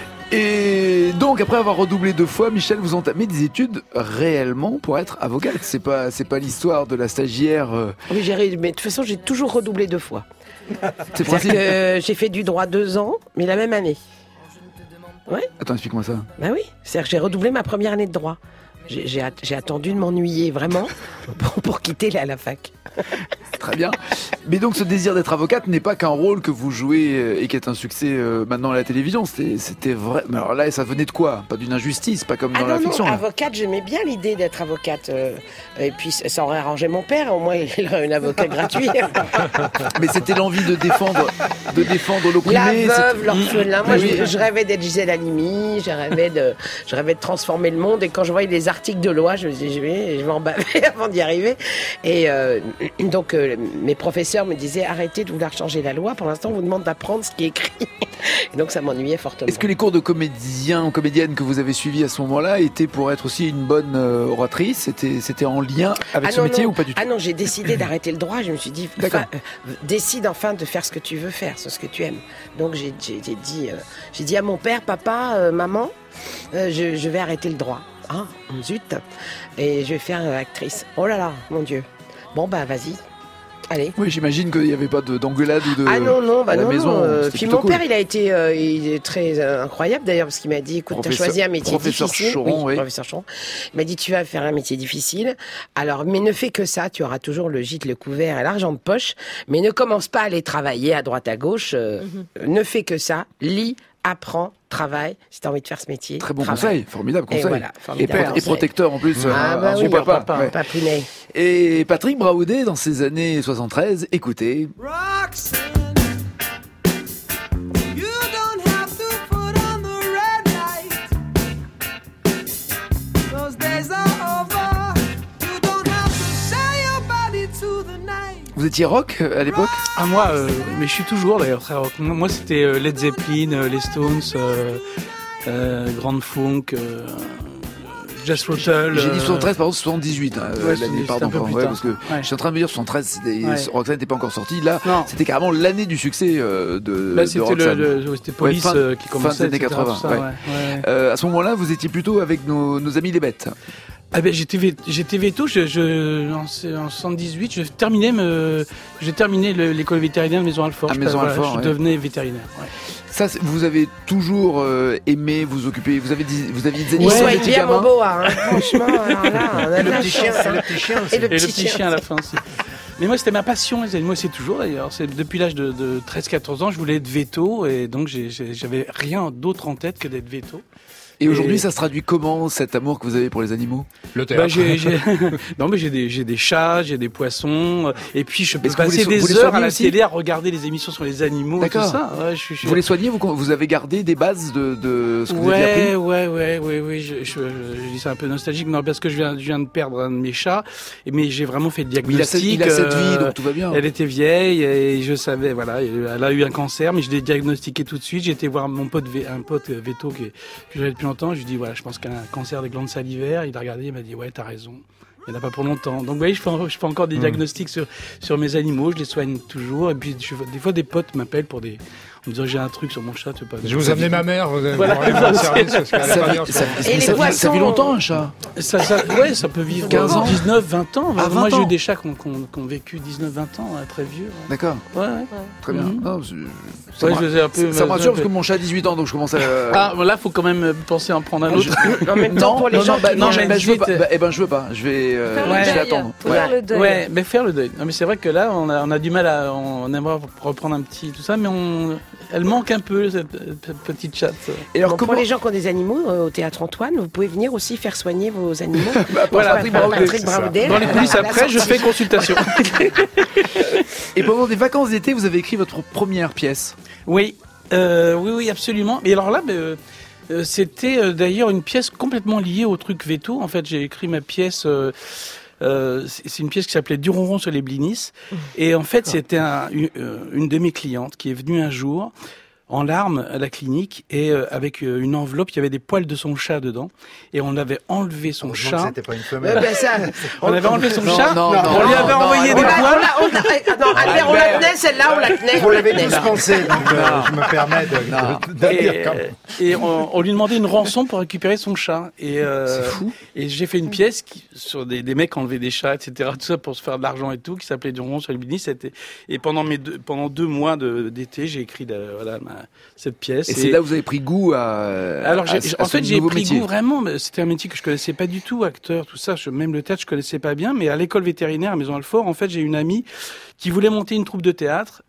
Et donc, après avoir redoublé 2 fois, Michel, vous entamez des études réellement pour être avocate. C'est pas l'histoire de la stagiaire. Oui, mais de toute façon, j'ai toujours redoublé 2 fois. C'est-à-dire que j'ai fait du droit 2 ans, mais la même année. Ouais. Attends, explique-moi ça. Bah oui, c'est-à-dire que j'ai redoublé ma première année de droit. J'ai attendu de m'ennuyer vraiment pour quitter la fac. Très bien. Mais donc ce désir d'être avocate n'est pas qu'un rôle que vous jouez et qui est un succès maintenant à la télévision. C'était vrai. Mais alors là, ça venait de quoi? Pas d'une injustice, pas comme dans la fiction. Non, avocate, j'aimais bien l'idée d'être avocate. Et puis ça aurait arrangé mon père. Au moins, il aurait un avocat gratuit. Mais c'était l'envie de défendre l'opprimé. La veuve, l'orphelin. Moi, je rêvais d'être Gisèle Halimi. Je rêvais de transformer le monde. Et quand je voyais les articles de loi, je me disais, je vais m'en baver avant d'y arriver. Et donc, mes professeurs me disaient, arrêtez de vouloir changer la loi. Pour l'instant, on vous demande d'apprendre ce qui est écrit. Et donc, ça m'ennuyait fortement. Est-ce que les cours de comédien ou comédienne que vous avez suivis à ce moment-là étaient pour être aussi une bonne oratrice? C'était en lien avec ce métier ou pas du tout? Ah non, j'ai décidé d'arrêter le droit. Je me suis dit, décide enfin de faire ce que tu veux faire, ce que tu aimes. Donc, j'ai dit à mon père, papa, maman, je vais arrêter le droit. Ah, zut. Et je vais faire actrice. Oh là là, mon Dieu. Bon, bah, vas-y. Allez. Oui, j'imagine qu'il n'y avait pas d'engueulade ou de. Ah non, à la maison. Puis mon père, il est très incroyable d'ailleurs, parce qu'il m'a dit, écoute, t'as choisi un métier difficile. Professeur Choron. Il m'a dit, tu vas faire un métier difficile. Alors, mais ne fais que ça. Tu auras toujours le gîte, le couvert et l'argent de poche. Mais ne commence pas à aller travailler à droite, à gauche. Ne fais que ça. Lis, apprends, travaille, si t'as envie de faire ce métier. Très bon conseil, formidable conseil. Et, voilà, et protecteur en plus. Oui, papa. Papounet. Et Patrick Braaudet, dans ses années 73, écoutez. Roxanne, you don't have to put on the red light. Those days are over. You don't have to sell your body to the night. Vous étiez rock à l'époque? Ah moi, mais je suis toujours d'ailleurs très rock. Moi c'était Led Zeppelin, les Stones, Grand Funk, Jazz Rotal. J'ai dit 73, par contre 78 l'année, pardon. Parce que je suis en train de me dire 73, Roxanne n'était pas encore sorti. Là, c'était carrément l'année du succès de Roxanne. C'était Police qui commençait. Fin des années 80. À ce moment-là, vous étiez plutôt avec nos amis les Bêtes. Ah ben j'étais veto, en 78, je terminais l'école vétérinaire de Maison Alfort. Je devenais vétérinaire. Ouais. Ça, vous avez toujours aimé vous occuper. Vous aviez des animaux. Il soit bien mon beau, hein. Franchement, alors là, on a le petit chien, et le petit chien à la fin aussi. Mais moi, c'était ma passion, les animaux, c'est toujours d'ailleurs. Depuis l'âge de 13-14 ans, je voulais être veto, et donc j'avais rien d'autre en tête que d'être veto. Et aujourd'hui, ça se traduit comment, cet amour que vous avez pour les animaux? Le théâtre. Non, mais j'ai des chats, j'ai des poissons, et puis je peux passer des heures à la télé à regarder les émissions sur les animaux et tout ça. Ouais, Vous les soignez, vous avez gardé des bases de ce que vous avez appris? Oui. Je dis ça un peu nostalgique, non, parce que je viens de perdre un de mes chats, mais j'ai vraiment fait le diagnostic. Il a cette vie, donc tout va bien. Elle était vieille et je savais, voilà, elle a eu un cancer, mais je l'ai diagnostiqué tout de suite. J'ai été voir un pote veto que j'avais depuis longtemps. Je lui ai dit, voilà, je pense qu'elle a un cancer des glandes salivaires. Il a regardé, il m'a dit, ouais, t'as raison. Il n'y en a pas pour longtemps. Donc, vous voyez, je fais encore des diagnostics sur mes animaux. Je les soigne toujours. Et puis, des fois, des potes m'appellent en me disant, j'ai un truc sur mon chat, tu veux pas. Je vous amener ma mère. Voilà, ça vit longtemps, un chat? Ça peut vivre 15 ans, 19, 20 ans. Moi, j'ai eu des chats qui ont vécu 19, 20 ans, très vieux. Ouais. D'accord. Ouais. Très bien. Non, ça me rassure parce que mon chat a 18 ans, donc je commence à... Ah, là, faut quand même penser à en prendre un autre. En même temps, pour les gens... je veux pas. Je vais attendre. Faire le deuil. Ouais, mais faire le deuil. Non, mais c'est vrai que là, on a du mal on aimerait reprendre un petit tout ça, mais elle manque un peu, cette petite chatte. Et alors, pour les gens qui ont des animaux au Théâtre Antoine, vous pouvez venir aussi faire soigner vos animaux. Voilà, Patrick Braoudet. Dans les coulisses après, je fais consultation. Et pendant des vacances d'été, vous avez écrit votre première pièce. Oui, absolument. Et alors là, c'était d'ailleurs une pièce complètement liée au truc veto. En fait, j'ai écrit ma pièce... c'est une pièce qui s'appelait Du ronron sur les blinis. Et en fait, c'était une de mes clientes qui est venue un jour en larmes à la clinique et avec une enveloppe, il y avait des poils de son chat dedans et on avait enlevé son chat. C'était pas une femelle. On avait enlevé son chat. On lui avait envoyé des poils. On la tenait, celle-là, on la tenait. Vous l'avez tous pensé, donc je me permets de dire comme... Et on lui demandait une rançon pour récupérer son chat. Et c'est fou. Et j'ai fait une pièce sur des mecs qui enlevaient des chats, etc. Tout ça pour se faire de l'argent et tout, qui s'appelait Du ronron sur les blinis. Et pendant 2 mois d'été, j'ai écrit cette pièce. Et c'est là où vous avez pris goût Alors, en fait, j'ai pris goût vraiment. C'était un métier que je connaissais pas du tout, acteur, tout ça. Même le théâtre, je connaissais pas bien. Mais à l'école vétérinaire à Maison-Alfort, en fait, j'ai une amie qui voulait monter une troupe de théâtre.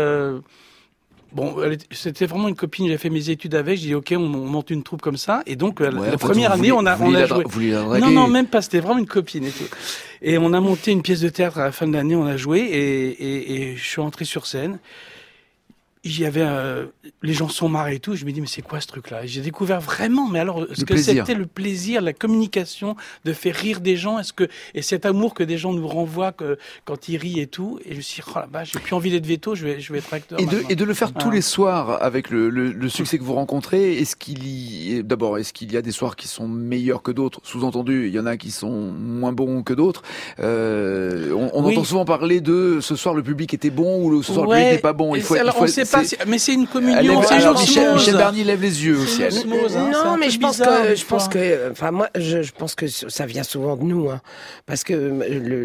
C'était vraiment une copine, j'ai fait mes études avec, j'ai dit ok, on monte une troupe comme ça, et donc la première année, on a joué. Non, même pas, c'était vraiment une copine et tout. Et on a monté une pièce de théâtre à la fin de l'année, on a joué, et je suis entré sur scène. Il y avait les gens sont marrés et tout. Je me dis mais c'est quoi ce truc-là? Et j'ai découvert vraiment, mais alors ce que c'était le plaisir, la communication, de faire rire des gens. Et cet amour que des gens nous renvoient quand ils rient et tout. Et je me suis dit oh la vache, j'ai plus envie d'être veto, je vais être acteur. Et de le faire tous les soirs avec le succès que vous rencontrez. Est-ce qu'il y a des soirs qui sont meilleurs que d'autres? Sous-entendu, il y en a qui sont moins bons que d'autres. On entend souvent parler de ce soir le public était bon ou ce soir le public n'est pas bon. Mais c'est une communion. Michel Bernier lève les yeux aussi. Non, mais je pense que ça vient souvent de nous, hein, parce que nous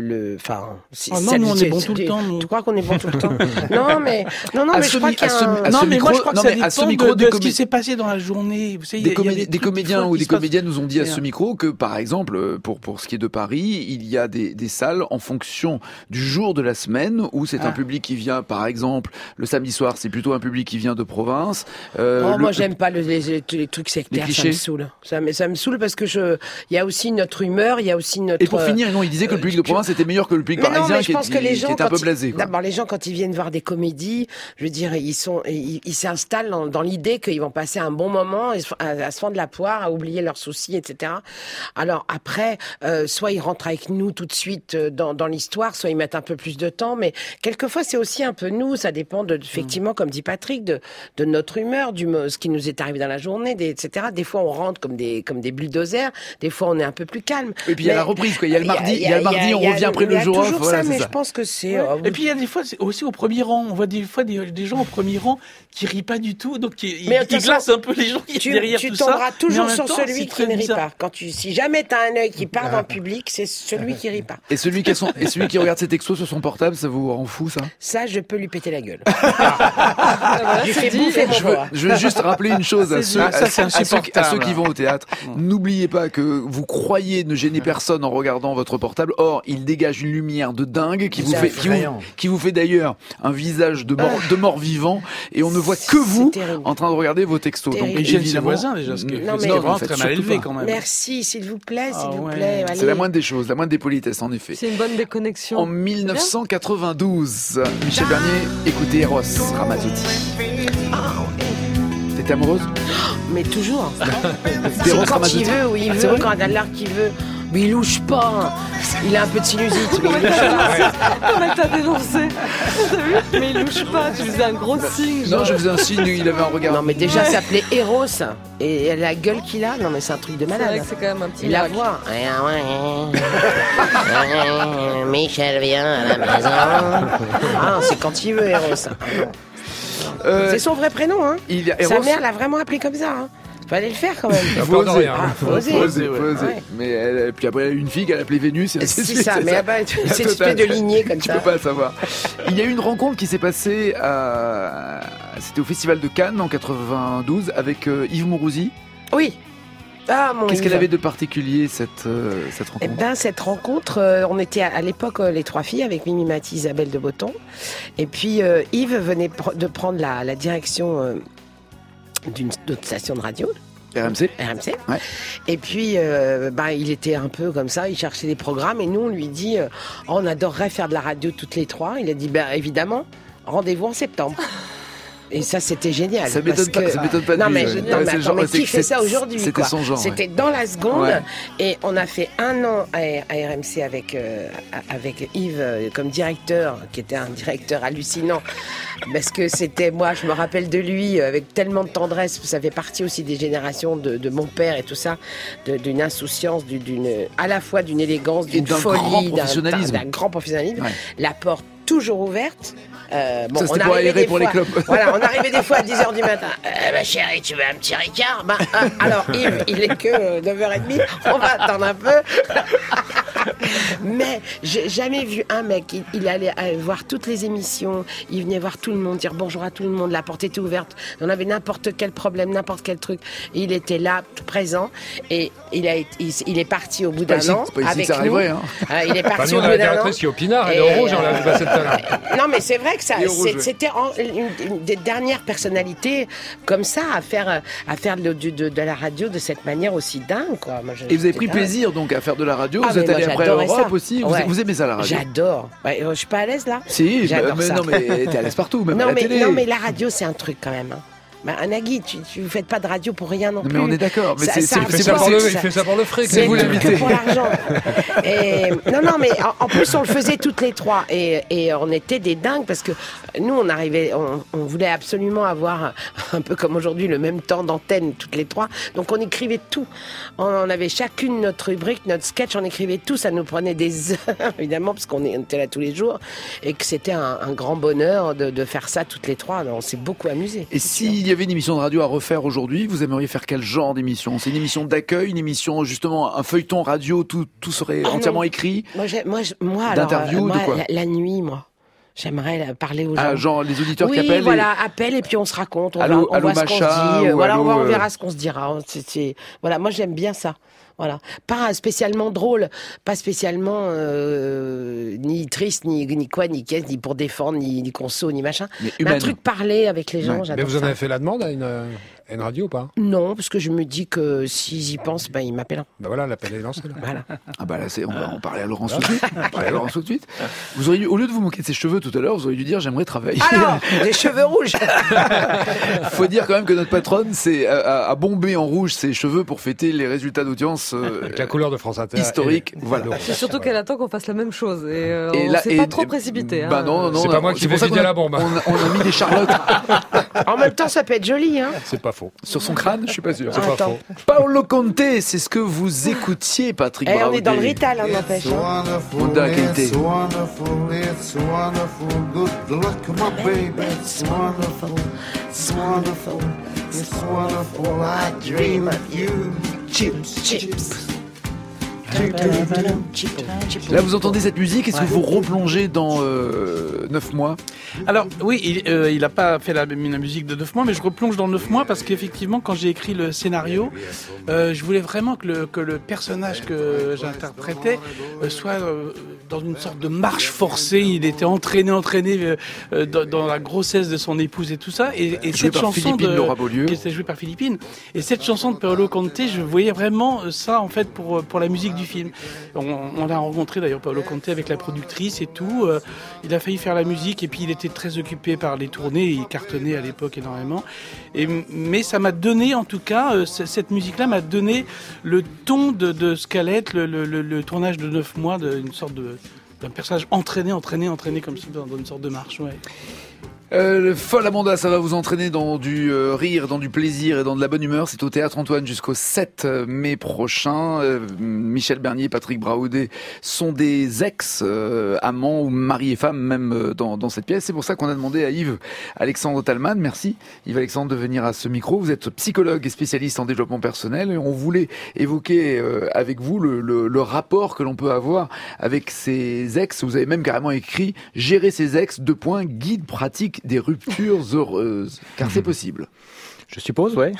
on est bon tout le temps. Tu crois qu'on est bon tout le temps? Non, mais je crois qu'il y a moi je crois que ça dépend de ce qui s'est passé dans la journée. Vous savez, des comédiens ou des comédiennes nous ont dit à ce micro que, par exemple, pour ce qui est de Paris, il y a des salles en fonction du jour de la semaine où c'est un public qui vient, par exemple, le samedi soir, c'est plutôt un public qui vient de province. Moi, j'aime pas les trucs sectaires, ça me saoule. Ça me saoule parce que il y a aussi notre humeur, il y a aussi notre... Et pour finir, il disait que le public de province était meilleur que le public parisien, qui est un peu blasé. D'abord, les gens, quand ils viennent voir des comédies, je veux dire, ils s'installent dans l'idée qu'ils vont passer un bon moment à se fendre la poire, à oublier leurs soucis, etc. Alors après, soit ils rentrent avec nous tout de suite dans l'histoire, soit ils mettent un peu plus de temps, mais quelquefois, c'est aussi un peu nous, ça dépend effectivement, comme dit Patrick, de notre humeur, ce qui nous est arrivé dans la journée, etc. Des fois, on rentre comme des bulldozers. Des fois, on est un peu plus calme. Et puis, il y a la reprise, quoi. Il y a le mardi, on revient après le jour off. Voilà, mais je pense que c'est... Et puis, il y a des fois, c'est aussi au premier rang. On voit des fois des gens au premier rang qui rient pas du tout, donc qui glacent un peu les gens qui derrière tout ça. Tu tomberas toujours sur celui qui ne rit pas. Si jamais tu as un œil qui part dans le public, c'est celui qui rit pas. Et celui qui celui qui regarde ses textos sur son portable, ça vous rend fou, ça? Ça, je peux lui péter la gueule. Voilà, c'est dit. Je veux juste rappeler une chose à ceux qui vont au théâtre. N'oubliez pas que vous croyez ne gêner personne en regardant votre portable. Or, il dégage une lumière de dingue qui vous fait d'ailleurs un visage de mort vivant, et on ne voit que vous en train de regarder vos textos. Donc, il gêne ses voisins déjà, ce qui est vraiment très mal élevé quand même. Merci, s'il vous plaît, s'il vous plaît. C'est la moindre des choses, la moindre des politesses, en effet. C'est une bonne déconnexion. En 1992, Michel Bernier, écoutez Eros Ramazzotti. T'es amoureuse? Mais toujours. C'est quand il veut, oui, il veut, quand il a l'art qu'il veut. Mais il louche pas. Il a un peu de sinusite. Mais il louche pas. Comment t'as dénoncé? T'as vu? Mais il louche pas. Tu faisais un gros signe. Non, je faisais un signe, il avait un regard. Non, mais déjà, ça s'appelait Eros. Et la gueule qu'il a, non, mais c'est un truc de malade. C'est vrai que c'est quand même un petit. Et la voix. Michel vient à la maison. Ah, c'est quand il veut, Eros. C'est son vrai prénom, hein. Sa mère l'a vraiment appelé comme ça, hein. Fallait le faire quand même. Faut oser. Mais puis après, une fille qu'elle appelait Vénus. C'est ça, mais c'est fait de lignée comme ça. Tu peux pas savoir. Il y a eu une rencontre qui s'est passée c'était au Festival de Cannes en 92 avec Yves Mourouzi. Oui. Qu'est-ce qu'elle avait de particulier, cette rencontre? Eh ben, cette rencontre, on était à l'époque les trois filles avec Mimi, Mati, Isabelle de Botton. Et puis Yves venait de prendre la direction d'une autre station de radio. RMC. Ouais. Et puis, il était un peu comme ça, il cherchait des programmes, et nous, on lui dit, on adorerait faire de la radio toutes les trois. Il a dit, évidemment, rendez-vous en septembre. Et ça, c'était génial. Ça m'étonne pas. Non, mais qui fait ça aujourd'hui? C'était son genre. C'était dans la seconde. Ouais. Et on a fait 1 an à RMC avec Yves comme directeur, qui était un directeur hallucinant. Parce que c'était, moi, je me rappelle de lui avec tellement de tendresse. Ça fait partie aussi des générations de mon père et tout ça, d'une insouciance, à la fois d'une élégance, d'une folie, d'un grand professionnalisme. Ouais. La porte toujours ouverte. Ça, c'était pour aérer pour les clubs. Voilà, on arrivait des fois à 10h du matin. Ma chérie, tu veux un petit Ricard? Alors, Yves, il est que 9h30. On va attendre un peu. Mais j'ai jamais vu un mec. Il allait voir toutes les émissions. Il venait voir tout le monde, dire bonjour à tout le monde. La porte était ouverte. On avait n'importe quel problème, n'importe quel truc. Et il était là, présent. Et il est parti au bout d'un an avec nous. Hein. Il est parti au bout d'un an. La directrice qui est au Pinard, elle est au rouge, on l'a vu passer tout à l'heure. Non, mais c'est vrai que c'était une des dernières personnalités comme ça à faire de la radio de cette manière aussi dingue, quoi. Moi, et vous avez pris plaisir donc à faire de la radio. Vous êtes allé après Europe aussi. Vous aimez ça, la radio? J'adore. Je suis pas à l'aise là. Si, mais non, mais t'es à l'aise partout, même à la télé. Non, mais la radio, c'est un truc quand même. Nagui, tu ne faites pas de radio pour rien non plus. Mais on est d'accord. Il fait ça pour le fric. C'est vous l'invitez. Pour l'argent. Non, mais en plus, on le faisait toutes les trois. Et on était des dingues parce que nous, on voulait absolument avoir, un peu comme aujourd'hui, le même temps d'antenne toutes les trois. Donc, on écrivait tout. On avait chacune notre rubrique, notre sketch, on écrivait tout. Ça nous prenait des heures, évidemment, parce qu'on était là tous les jours. Et que c'était un grand bonheur de faire ça toutes les trois. On s'est beaucoup amusés. Et s'il y avait une émission de radio à refaire aujourd'hui, vous aimeriez faire quel genre d'émission? C'est une émission d'accueil, une émission justement, un feuilleton radio, tout serait entièrement écrit? Moi, d'interview, de quoi? La nuit, moi. J'aimerais parler aux gens. Ah, genre les auditeurs qui appellent. Oui, voilà, appellent et puis on se raconte. On voit ce qu'on se dit. Voilà, on verra ce qu'on se dira. Voilà, moi j'aime bien ça. Voilà, pas spécialement drôle, pas spécialement ni triste, ni quoi, ni caisse, ni pour défendre, ni conso, ni machin. Mais un truc parlé avec les gens. Mais vous en avez fait la demande à une radio ou pas? Non, parce que je me dis que s'ils y pensent, ils m'appellent. Voilà, l'appel est lancé. Voilà. Ah bah là, on va en parler à Laurence tout de suite. Vous auriez dû, au lieu de vous moquer de ses cheveux tout à l'heure, vous auriez dû dire j'aimerais travailler. Alors, des cheveux rouges. Faut dire quand même que notre patronne a bombé en rouge ses cheveux pour fêter les résultats d'audience avec la couleur de France Inter historique. Voilà. C'est surtout qu'elle attend qu'on fasse la même chose et on s'est pas trop précipité. Bah non. C'est pas moi qui vais vider la bombe. On a mis des charlottes. En même temps, ça peut être joli, hein. C'est pas faux. Sur son crâne, je suis pas sûr. C'est pas faux. Paolo Conte, c'est ce que vous écoutiez, Patrick Braoudé. On est dans le Rital, on n'empêche. On a qualité. It's wonderful, good luck, my baby. It's wonderful, it's wonderful, it's wonderful. I dream of you. Chips. Là, vous entendez cette musique, est-ce que vous replongez dans 9 mois? Alors, oui, il n'a pas fait la musique de 9 mois, mais je replonge dans 9 mois parce qu'effectivement, quand j'ai écrit le scénario, je voulais vraiment que le personnage que j'interprétais soit dans une sorte de marche forcée. Il était entraîné dans la grossesse de son épouse et tout ça. Et cette chanson qui était jouée par Philippine. Et cette chanson de Paolo Conte, je voyais vraiment ça en fait pour la musique du film. On a rencontré d'ailleurs Paolo Conte avec la productrice et tout. Il a failli faire la musique et puis il était très occupé par les tournées. Il cartonnait à l'époque énormément. Mais ça m'a donné, en tout cas, cette musique-là m'a donné le ton de ce qu'allait être le tournage de 9 mois, d'une sorte d'un personnage entraîné comme ça, dans une sorte de marche. Ouais. Le Folle Amanda, ça va vous entraîner dans du rire, dans du plaisir et dans de la bonne humeur. C'est au Théâtre Antoine jusqu'au 7 mai prochain. Michel Bernier, Patrick Braoudé sont des ex-amants ou mari et femme même dans cette pièce. C'est pour ça qu'on a demandé à Yves-Alexandre Talman, merci Yves-Alexandre de venir à ce micro. Vous êtes psychologue et spécialiste en développement personnel. Et on voulait évoquer avec vous le rapport que l'on peut avoir avec ses ex. Vous avez même carrément écrit « Gérer ses ex, guide pratique des ruptures heureuses ». Car c'est possible. Je suppose, ouais.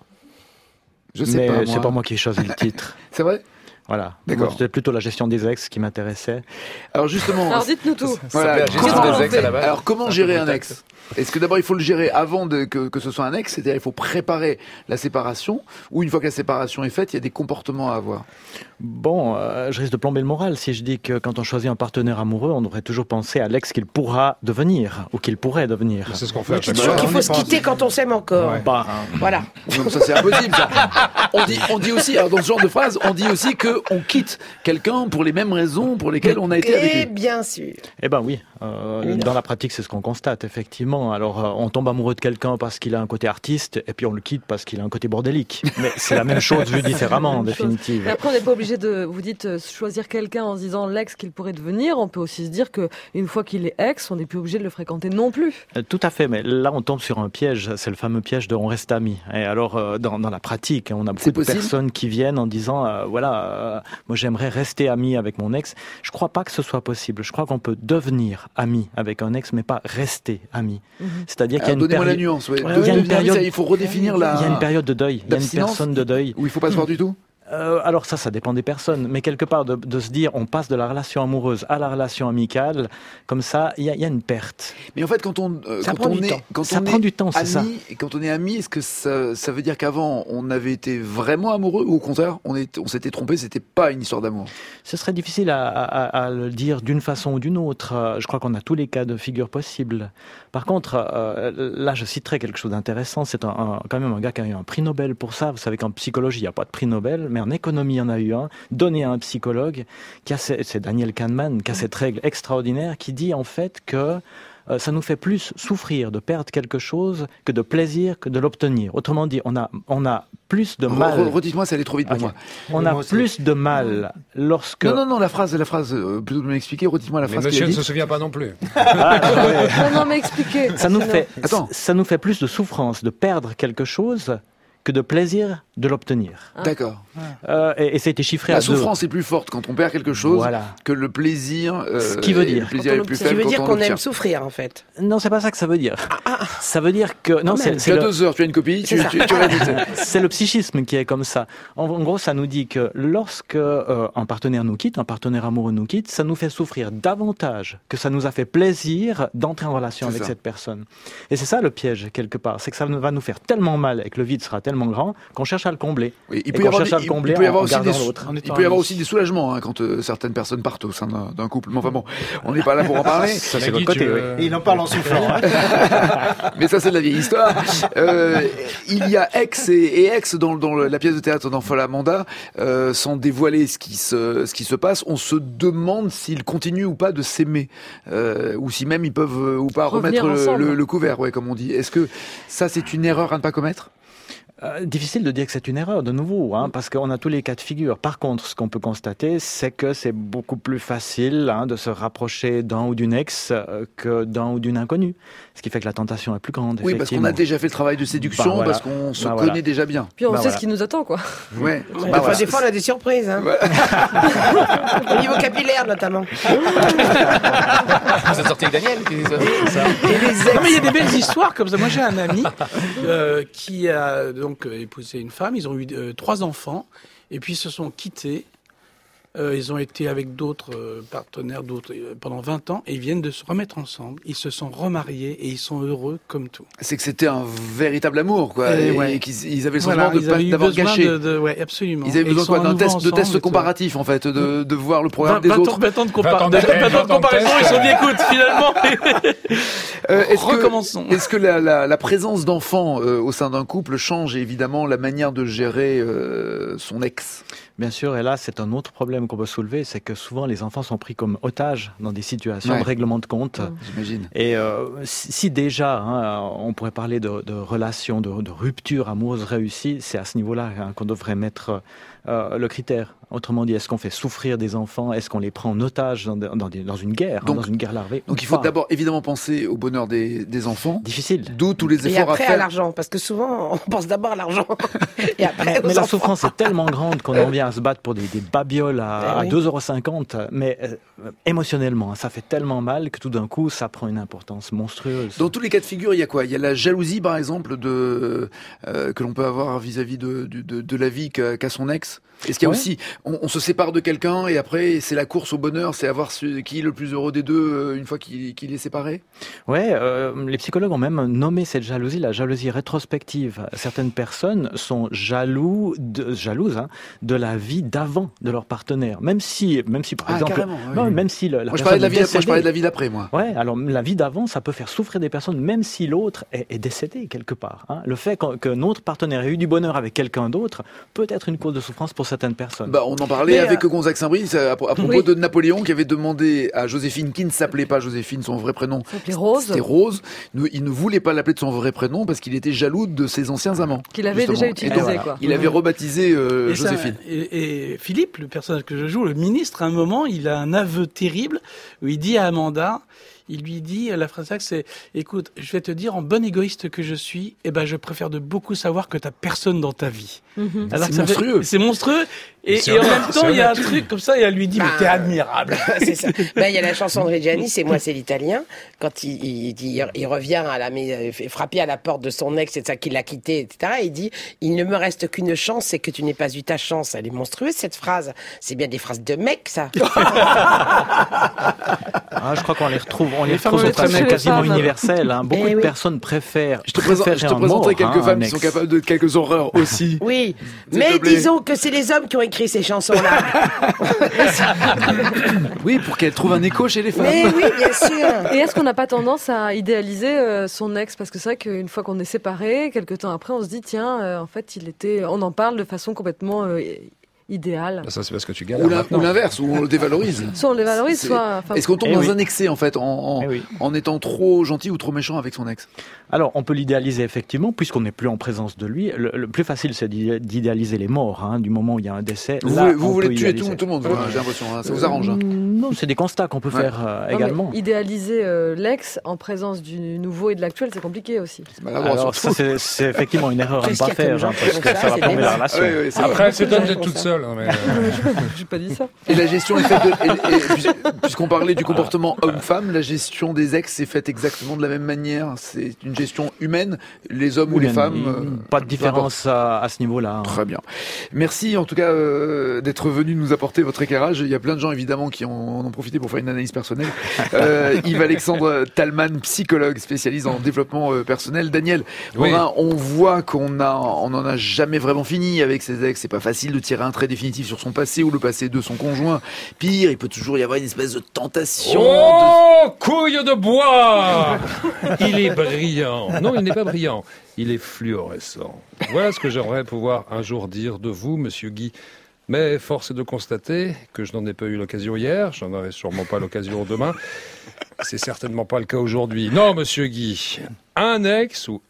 Je sais pas. Mais c'est pas moi qui ai choisi le titre. C'est vrai ? Voilà. D'accord. C'était plutôt la gestion des ex qui m'intéressait. Alors justement. Alors dites-nous tout. Voilà. La gestion des ex à la base. Alors comment gérer un ex ? Est-ce que d'abord il faut le gérer avant que ce soit un ex, c'est-à-dire il faut préparer la séparation, ou une fois que la séparation est faite, il y a des comportements à avoir? Bon, je risque de plomber le moral si je dis que quand on choisit un partenaire amoureux, on devrait toujours penser à l'ex qu'il pourra devenir ou qu'il pourrait devenir. C'est ce qu'on fait. C'est sûr qu'il faut se quitter quand on s'aime encore. Ouais. Bah, voilà. Non, ça c'est impossible. Ça. On dit aussi, alors dans ce genre de phrase, on dit aussi que on quitte quelqu'un pour les mêmes raisons pour lesquelles on a été avec lui. Bien sûr. Eh ben oui. Dans la pratique, c'est ce qu'on constate effectivement. Alors, on tombe amoureux de quelqu'un parce qu'il a un côté artiste, et puis on le quitte parce qu'il a un côté bordélique. Mais c'est la même chose vu différemment, en définitive. Et après, on n'est pas obligé de, vous dites, choisir quelqu'un en se disant l'ex qu'il pourrait devenir. On peut aussi se dire que une fois qu'il est ex, on n'est plus obligé de le fréquenter non plus. Tout à fait, mais là, on tombe sur un piège. C'est le fameux piège de on reste amis. Et alors, dans la pratique, on a beaucoup de personnes qui viennent en disant, moi j'aimerais rester ami avec mon ex. Je crois pas que ce soit possible. Je crois qu'on peut devenir ami avec un ex, mais pas rester ami. C'est-à-dire qu'il y a une période. La nuance. Ouais. Il y a une période. Il faut redéfinir la. Il y a une période de deuil. Il y a une personne de deuil où il faut pas se voir du tout. Alors ça dépend des personnes, mais quelque part de se dire on passe de la relation amoureuse à la relation amicale, comme ça il y a une perte. Mais en fait quand on prend du temps, c'est ça. Quand on est amis, est-ce que ça veut dire qu'avant on avait été vraiment amoureux ou au contraire on s'était trompé, c'était pas une histoire d'amour? Ce serait difficile à le dire d'une façon ou d'une autre. Je crois qu'on a tous les cas de figure possibles. Par contre, là je citerai quelque chose d'intéressant. C'est quand même un gars qui a eu un prix Nobel pour ça. Vous savez qu'en psychologie il n'y a pas de prix Nobel, mais en économie, il y en a eu un, donné à un psychologue, c'est Daniel Kahneman, qui a cette règle extraordinaire qui dit en fait que ça nous fait plus souffrir de perdre quelque chose que de plaisir que de l'obtenir. Autrement dit, on a plus de mal. Redites-moi, ça allait trop vite pour moi. On a plus de mal lorsque. Non, la phrase, plutôt de m'expliquer, redites-moi la phrase. Mais monsieur ne se souvient pas non plus. Non, mais expliquez. Ça nous fait plus de souffrance de perdre quelque chose que de plaisir de l'obtenir. D'accord. Et ça a été chiffré à 2. La souffrance est plus forte quand on perd quelque chose que le plaisir. Ce qui veut dire. Le plaisir est plus faible. Ce qui veut dire qu'on aime souffrir, en fait. Non, c'est pas ça que ça veut dire. Ça veut dire que non, c'est tu as 2 heures, tu as une copie, tu c'est le psychisme qui est comme ça. En gros, ça nous dit que lorsque un partenaire nous quitte, un partenaire amoureux nous quitte, ça nous fait souffrir davantage que ça nous a fait plaisir d'entrer en relation avec cette personne. Et c'est ça le piège quelque part, c'est que ça va nous faire tellement mal et que le vide sera tellement grand qu'on cherche à le combler. Oui, il peut y avoir aussi des soulagements quand certaines personnes partent au sein d'un couple. Mais enfin bon, on n'est pas là pour en parler. Ça c'est votre côté. Et il en parle en soufflant. Mais ça c'est de la vieille histoire. Il y a ex et ex dans la pièce de théâtre dans Folle Amanda, sans dévoiler ce qui se passe. On se demande s'ils continuent ou pas de s'aimer, ou si même ils peuvent ou pas remettre le couvert, comme on dit. Est-ce que ça c'est une erreur à ne pas commettre? Difficile de dire que c'est une erreur, de nouveau, parce qu'on a tous les cas de figure. Par contre, ce qu'on peut constater, c'est que c'est beaucoup plus facile de se rapprocher d'un ou d'une ex que d'un ou d'une inconnue. Ce qui fait que la tentation est plus grande. Oui, parce qu'on a déjà fait le travail de séduction, parce qu'on se connaît déjà bien. Puis on sait ce qui nous attend, quoi. Ouais. Des fois, on a des surprises. Au niveau capillaire, notamment. Vous êtes sorti avec Daniel Mais il y a des belles histoires comme ça. Moi, j'ai un ami qui a donc épousé une femme. Ils ont eu 3 enfants. Et puis, ils se sont quittés. Ils ont été avec d'autres partenaires pendant 20 ans et ils viennent de se remettre ensemble. Ils se sont remariés et ils sont heureux comme tout. C'est que c'était un véritable amour, quoi. Et qu'ils avaient le sentiment d'avoir gâché. Ouais, absolument. Ils avaient besoin d'un test comparatif, en fait, de voir le programme des autres. 20 ans de comparaison. Ils se sont dit, écoute, finalement, recommençons. Est-ce que la présence d'enfants au sein d'un couple change évidemment la manière de gérer son ex? Bien sûr, et là, c'est un autre problème qu'on peut soulever, c'est que souvent les enfants sont pris comme otages dans des situations de règlement de compte. J'imagine. Et si déjà, on pourrait parler de relations, de rupture amoureuse réussie, c'est à ce niveau-là qu'on devrait mettre le critère. Autrement dit, est-ce qu'on fait souffrir des enfants? Est-ce qu'on les prend en otage dans une guerre, dans une guerre larvée? Donc il faut d'abord évidemment penser au bonheur des enfants. Difficile. D'où tous les efforts à faire. Et après à l'argent, parce que souvent on pense d'abord à l'argent. Et après mais la souffrance est tellement grande qu'on en vient à se battre pour des babioles à 2,50 €. Mais émotionnellement, ça fait tellement mal que tout d'un coup, ça prend une importance monstrueuse. Dans tous les cas de figure, il y a quoi? Il y a la jalousie, par exemple, que l'on peut avoir vis-à-vis de la vie qu'a son ex. Est-ce qu'il y a aussi, on se sépare de quelqu'un et après c'est la course au bonheur, c'est à voir qui est le plus heureux des deux une fois qu'il est séparé? Ouais, les psychologues ont même nommé cette jalousie la jalousie rétrospective. Certaines personnes sont jalouses de la vie d'avant de leur partenaire, même si par exemple, même si la moi je parlais de la vie d'après, moi. Ouais, alors la vie d'avant, ça peut faire souffrir des personnes, même si l'autre est décédé quelque part. Le fait que notre partenaire ait eu du bonheur avec quelqu'un d'autre peut être une cause de souffrance pour certaines personnes. On en parlait avec Gonzague Saint-Brice à propos de Napoléon qui avait demandé à Joséphine, qui ne s'appelait pas Joséphine, son vrai prénom, c'était Rose. Il ne voulait pas l'appeler de son vrai prénom parce qu'il était jaloux de ses anciens amants. Qu'il avait déjà utilisé, quoi. Il avait rebaptisé Joséphine. Et Philippe, le personnage que je joue, le ministre, à un moment, il a un aveu terrible où il dit à Amanda, il lui dit, la phrase c'est, écoute, je vais te dire, en bon égoïste que je suis, je préfère de beaucoup savoir que t'as personne dans ta vie. Alors c'est monstrueux. C'est monstrueux. Et en même temps, il y a un truc comme ça, et elle lui dit, mais t'es admirable. C'est ça. Il y a la chanson de Reggiani, c'est moi, c'est l'italien. Quand il revient frapper à la porte de son ex, c'est ça qu'il l'a quitté, etc. Il dit, il ne me reste qu'une chance, c'est que tu n'aies pas eu ta chance. Elle est monstrueuse, cette phrase. C'est bien des phrases de mec, ça. Je crois qu'on les retrouve. On les retrouve de façon quasiment universelle. Beaucoup de personnes préfèrent. Je te présenterai quelques femmes qui sont capables de quelques horreurs aussi. Oui, mais disons que c'est les hommes qui ont écrit ces chansons-là. Oui, pour qu'elles trouvent un écho chez les femmes. Mais oui, bien sûr. Et est-ce qu'on n'a pas tendance à idéaliser son ex? Parce que c'est vrai qu'une fois qu'on est séparés, quelques temps après, on se dit, tiens, en fait, on en parle de façon complètement idéal. Ça, c'est parce que tu galères. Ou l'inverse, où on le dévalorise. Soit on le dévalorise, soit... Est-ce qu'on tombe dans un excès, en fait, en étant trop gentil ou trop méchant avec son ex? Alors, on peut l'idéaliser, effectivement, puisqu'on n'est plus en présence de lui. Le plus facile, c'est d'idéaliser les morts, du moment où il y a un décès. Vous voulez tuer tout le monde, j'ai l'impression. Ça vous arrange. Non, c'est des constats qu'on peut faire également. Idéaliser l'ex en présence du nouveau et de l'actuel, c'est compliqué aussi. Alors, ça, c'est effectivement une erreur à ne pas faire, parce que ça va plomber la relation. Après, elle s'étonne d'être toute seule. J'ai pas dit ça. Et la gestion est faite puisqu'on parlait du comportement homme-femme, la gestion des ex est faite exactement de la même manière. C'est une gestion humaine, les hommes ou les femmes. Pas de différence à ce niveau-là. Très bien. Merci en tout cas d'être venu nous apporter votre éclairage. Il y a plein de gens évidemment qui en ont profité pour faire une analyse personnelle. Yves-Alexandre Talman, psychologue spécialiste en développement personnel. Daniel, on voit qu'on n'en a jamais vraiment fini avec ses ex. C'est pas facile de tirer un trait définitif sur son passé ou le passé de son conjoint. Pire, il peut toujours y avoir une espèce de tentation. Couille de bois. Il est brillant. Non, il n'est pas brillant. Il est fluorescent. Voilà ce que j'aimerais pouvoir un jour dire de vous, Monsieur Guy. Mais force est de constater que je n'en ai pas eu l'occasion hier, j'en aurai sûrement pas l'occasion demain. C'est certainement pas le cas aujourd'hui. Non, monsieur Guy, un ex ou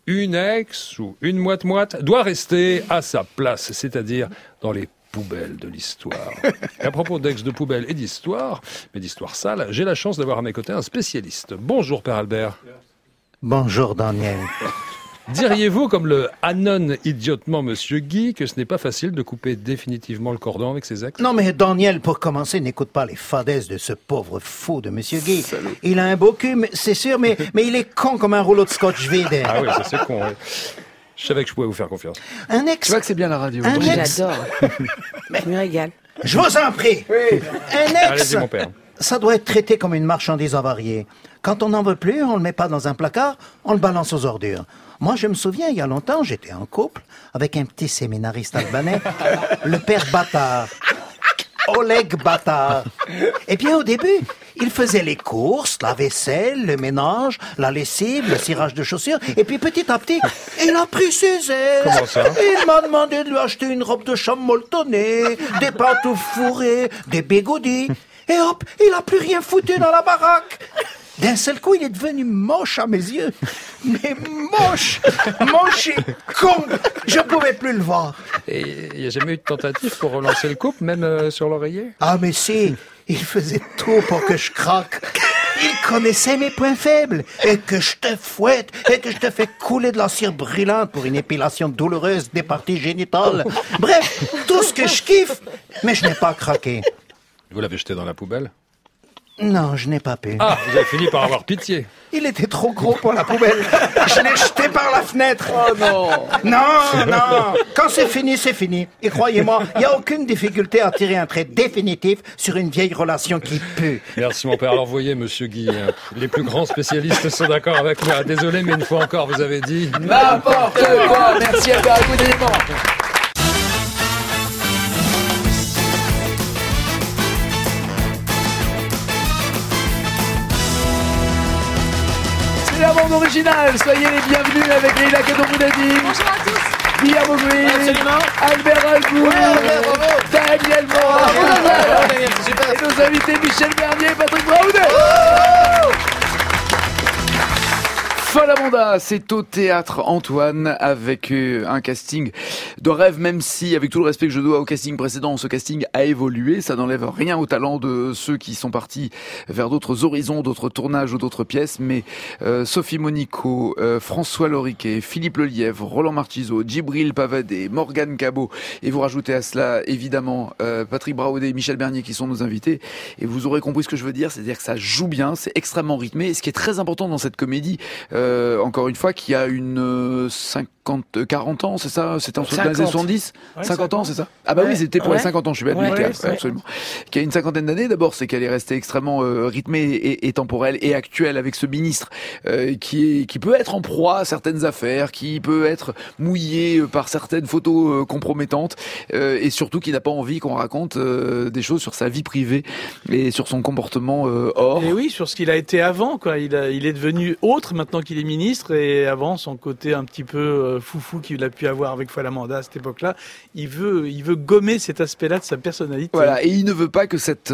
une moite-moite doit rester à sa place, c'est-à-dire dans les poubelles de l'histoire. Et à propos d'ex, de poubelles et d'histoire, mais d'histoire sale, j'ai la chance d'avoir à mes côtés un spécialiste. Bonjour, Père Albert. Bonjour, Daniel. Diriez-vous, comme le annonce idiotement Monsieur Guy, que ce n'est pas facile de couper définitivement le cordon avec ses ex? Non mais Daniel, pour commencer, n'écoute pas les fadaises de ce pauvre fou de Monsieur Guy. Il a un beau cul, c'est sûr, mais il est con comme un rouleau de scotch vide. Ah oui, ça c'est con, oui. Je savais que je pouvais vous faire confiance. Un ex... Tu vois que c'est bien la radio. Un ex... J'adore. Je me régale. Je vous en prie. Oui. Un ex... Allez-y, mon père. Ça doit être traité comme une marchandise avariée. Quand on n'en veut plus, on le met pas dans un placard, on le balance aux ordures. Moi, je me souviens, il y a longtemps, j'étais en couple avec un petit séminariste albanais, le père Bâtard, Oleg Bâtard. Eh bien, au début, il faisait les courses, la vaisselle, le ménage, la lessive, le cirage de chaussures, et puis petit à petit, il a pris ses aises. Comment ça? Il m'a demandé de lui acheter une robe de chambre molletonnée, des pantoufles fourrées, des bigoudis, et hop, il a plus rien foutu dans la baraque. D'un seul coup, il est devenu moche à mes yeux. Mais moche et con. Je pouvais plus le voir. Et il n'y a jamais eu de tentative pour relancer le couple, même sur l'oreiller? Ah mais si, il faisait tout pour que je craque. Il connaissait mes points faibles. Et que je te fouette, et que je te fais couler de la cire brûlante pour une épilation douloureuse des parties génitales. Bref, tout ce que je kiffe, mais je n'ai pas craqué. Vous l'avez jeté dans la poubelle? Non, je n'ai pas pu. Ah, vous avez fini par avoir pitié. Il était trop gros pour la poubelle. Je l'ai jeté par la fenêtre. Oh non. Non. Quand c'est fini, c'est fini. Et croyez-moi, il n'y a aucune difficulté à tirer un trait définitif sur une vieille relation qui pue. Merci, mon père. Alors, voyez, monsieur Guy, les plus grands spécialistes sont d'accord avec moi. Désolé, mais une fois encore, vous avez dit... N'importe quoi. Merci, Albert. Écoutez d'éléments. La bande originale, soyez les bienvenus avec Leïla Kadoumoudadi. Bonjour à tous. Guillaume Gouin, Absolument. Albert Alcourt, Daniel Morin, et nos invités Michel Bernier et Patrick Braoudet. Folamanda, c'est au théâtre Antoine avec un casting de rêve, même si, avec tout le respect que je dois au casting précédent, ce casting a évolué. Ça n'enlève rien au talent de ceux qui sont partis vers d'autres horizons, d'autres tournages ou d'autres pièces. Mais Sophie Monico, François Loriquet, Philippe Lelièvre, Roland Martiseau, Djibril Pavadé, Morgane Cabot, et vous rajoutez à cela évidemment Patrick Braoudet et Michel Bernier qui sont nos invités. Et vous aurez compris ce que je veux dire, c'est-à-dire que ça joue bien, c'est extrêmement rythmé. Et ce qui est très important dans cette comédie, encore une fois, qui a une 40 ans, c'est ça? C'était en les années 70? Ouais, 50 ans, c'est ça? Ah bah oui, c'était pour les 50 ans, je suis bête, absolument. Qui a une cinquantaine d'années, d'abord, c'est qu'elle est restée extrêmement rythmée et temporelle et actuelle avec ce ministre qui peut être en proie à certaines affaires, qui peut être mouillé par certaines photos compromettantes et surtout qui n'a pas envie qu'on raconte des choses sur sa vie privée et sur son comportement hors. Et oui, sur ce qu'il a été avant, quoi. Il est devenu autre maintenant qu'il est ministre, et avant son côté un petit peu foufou qu'il a pu avoir avec Folamanda à cette époque-là, il veut gommer cet aspect-là de sa personnalité. Voilà, et il ne veut pas que cette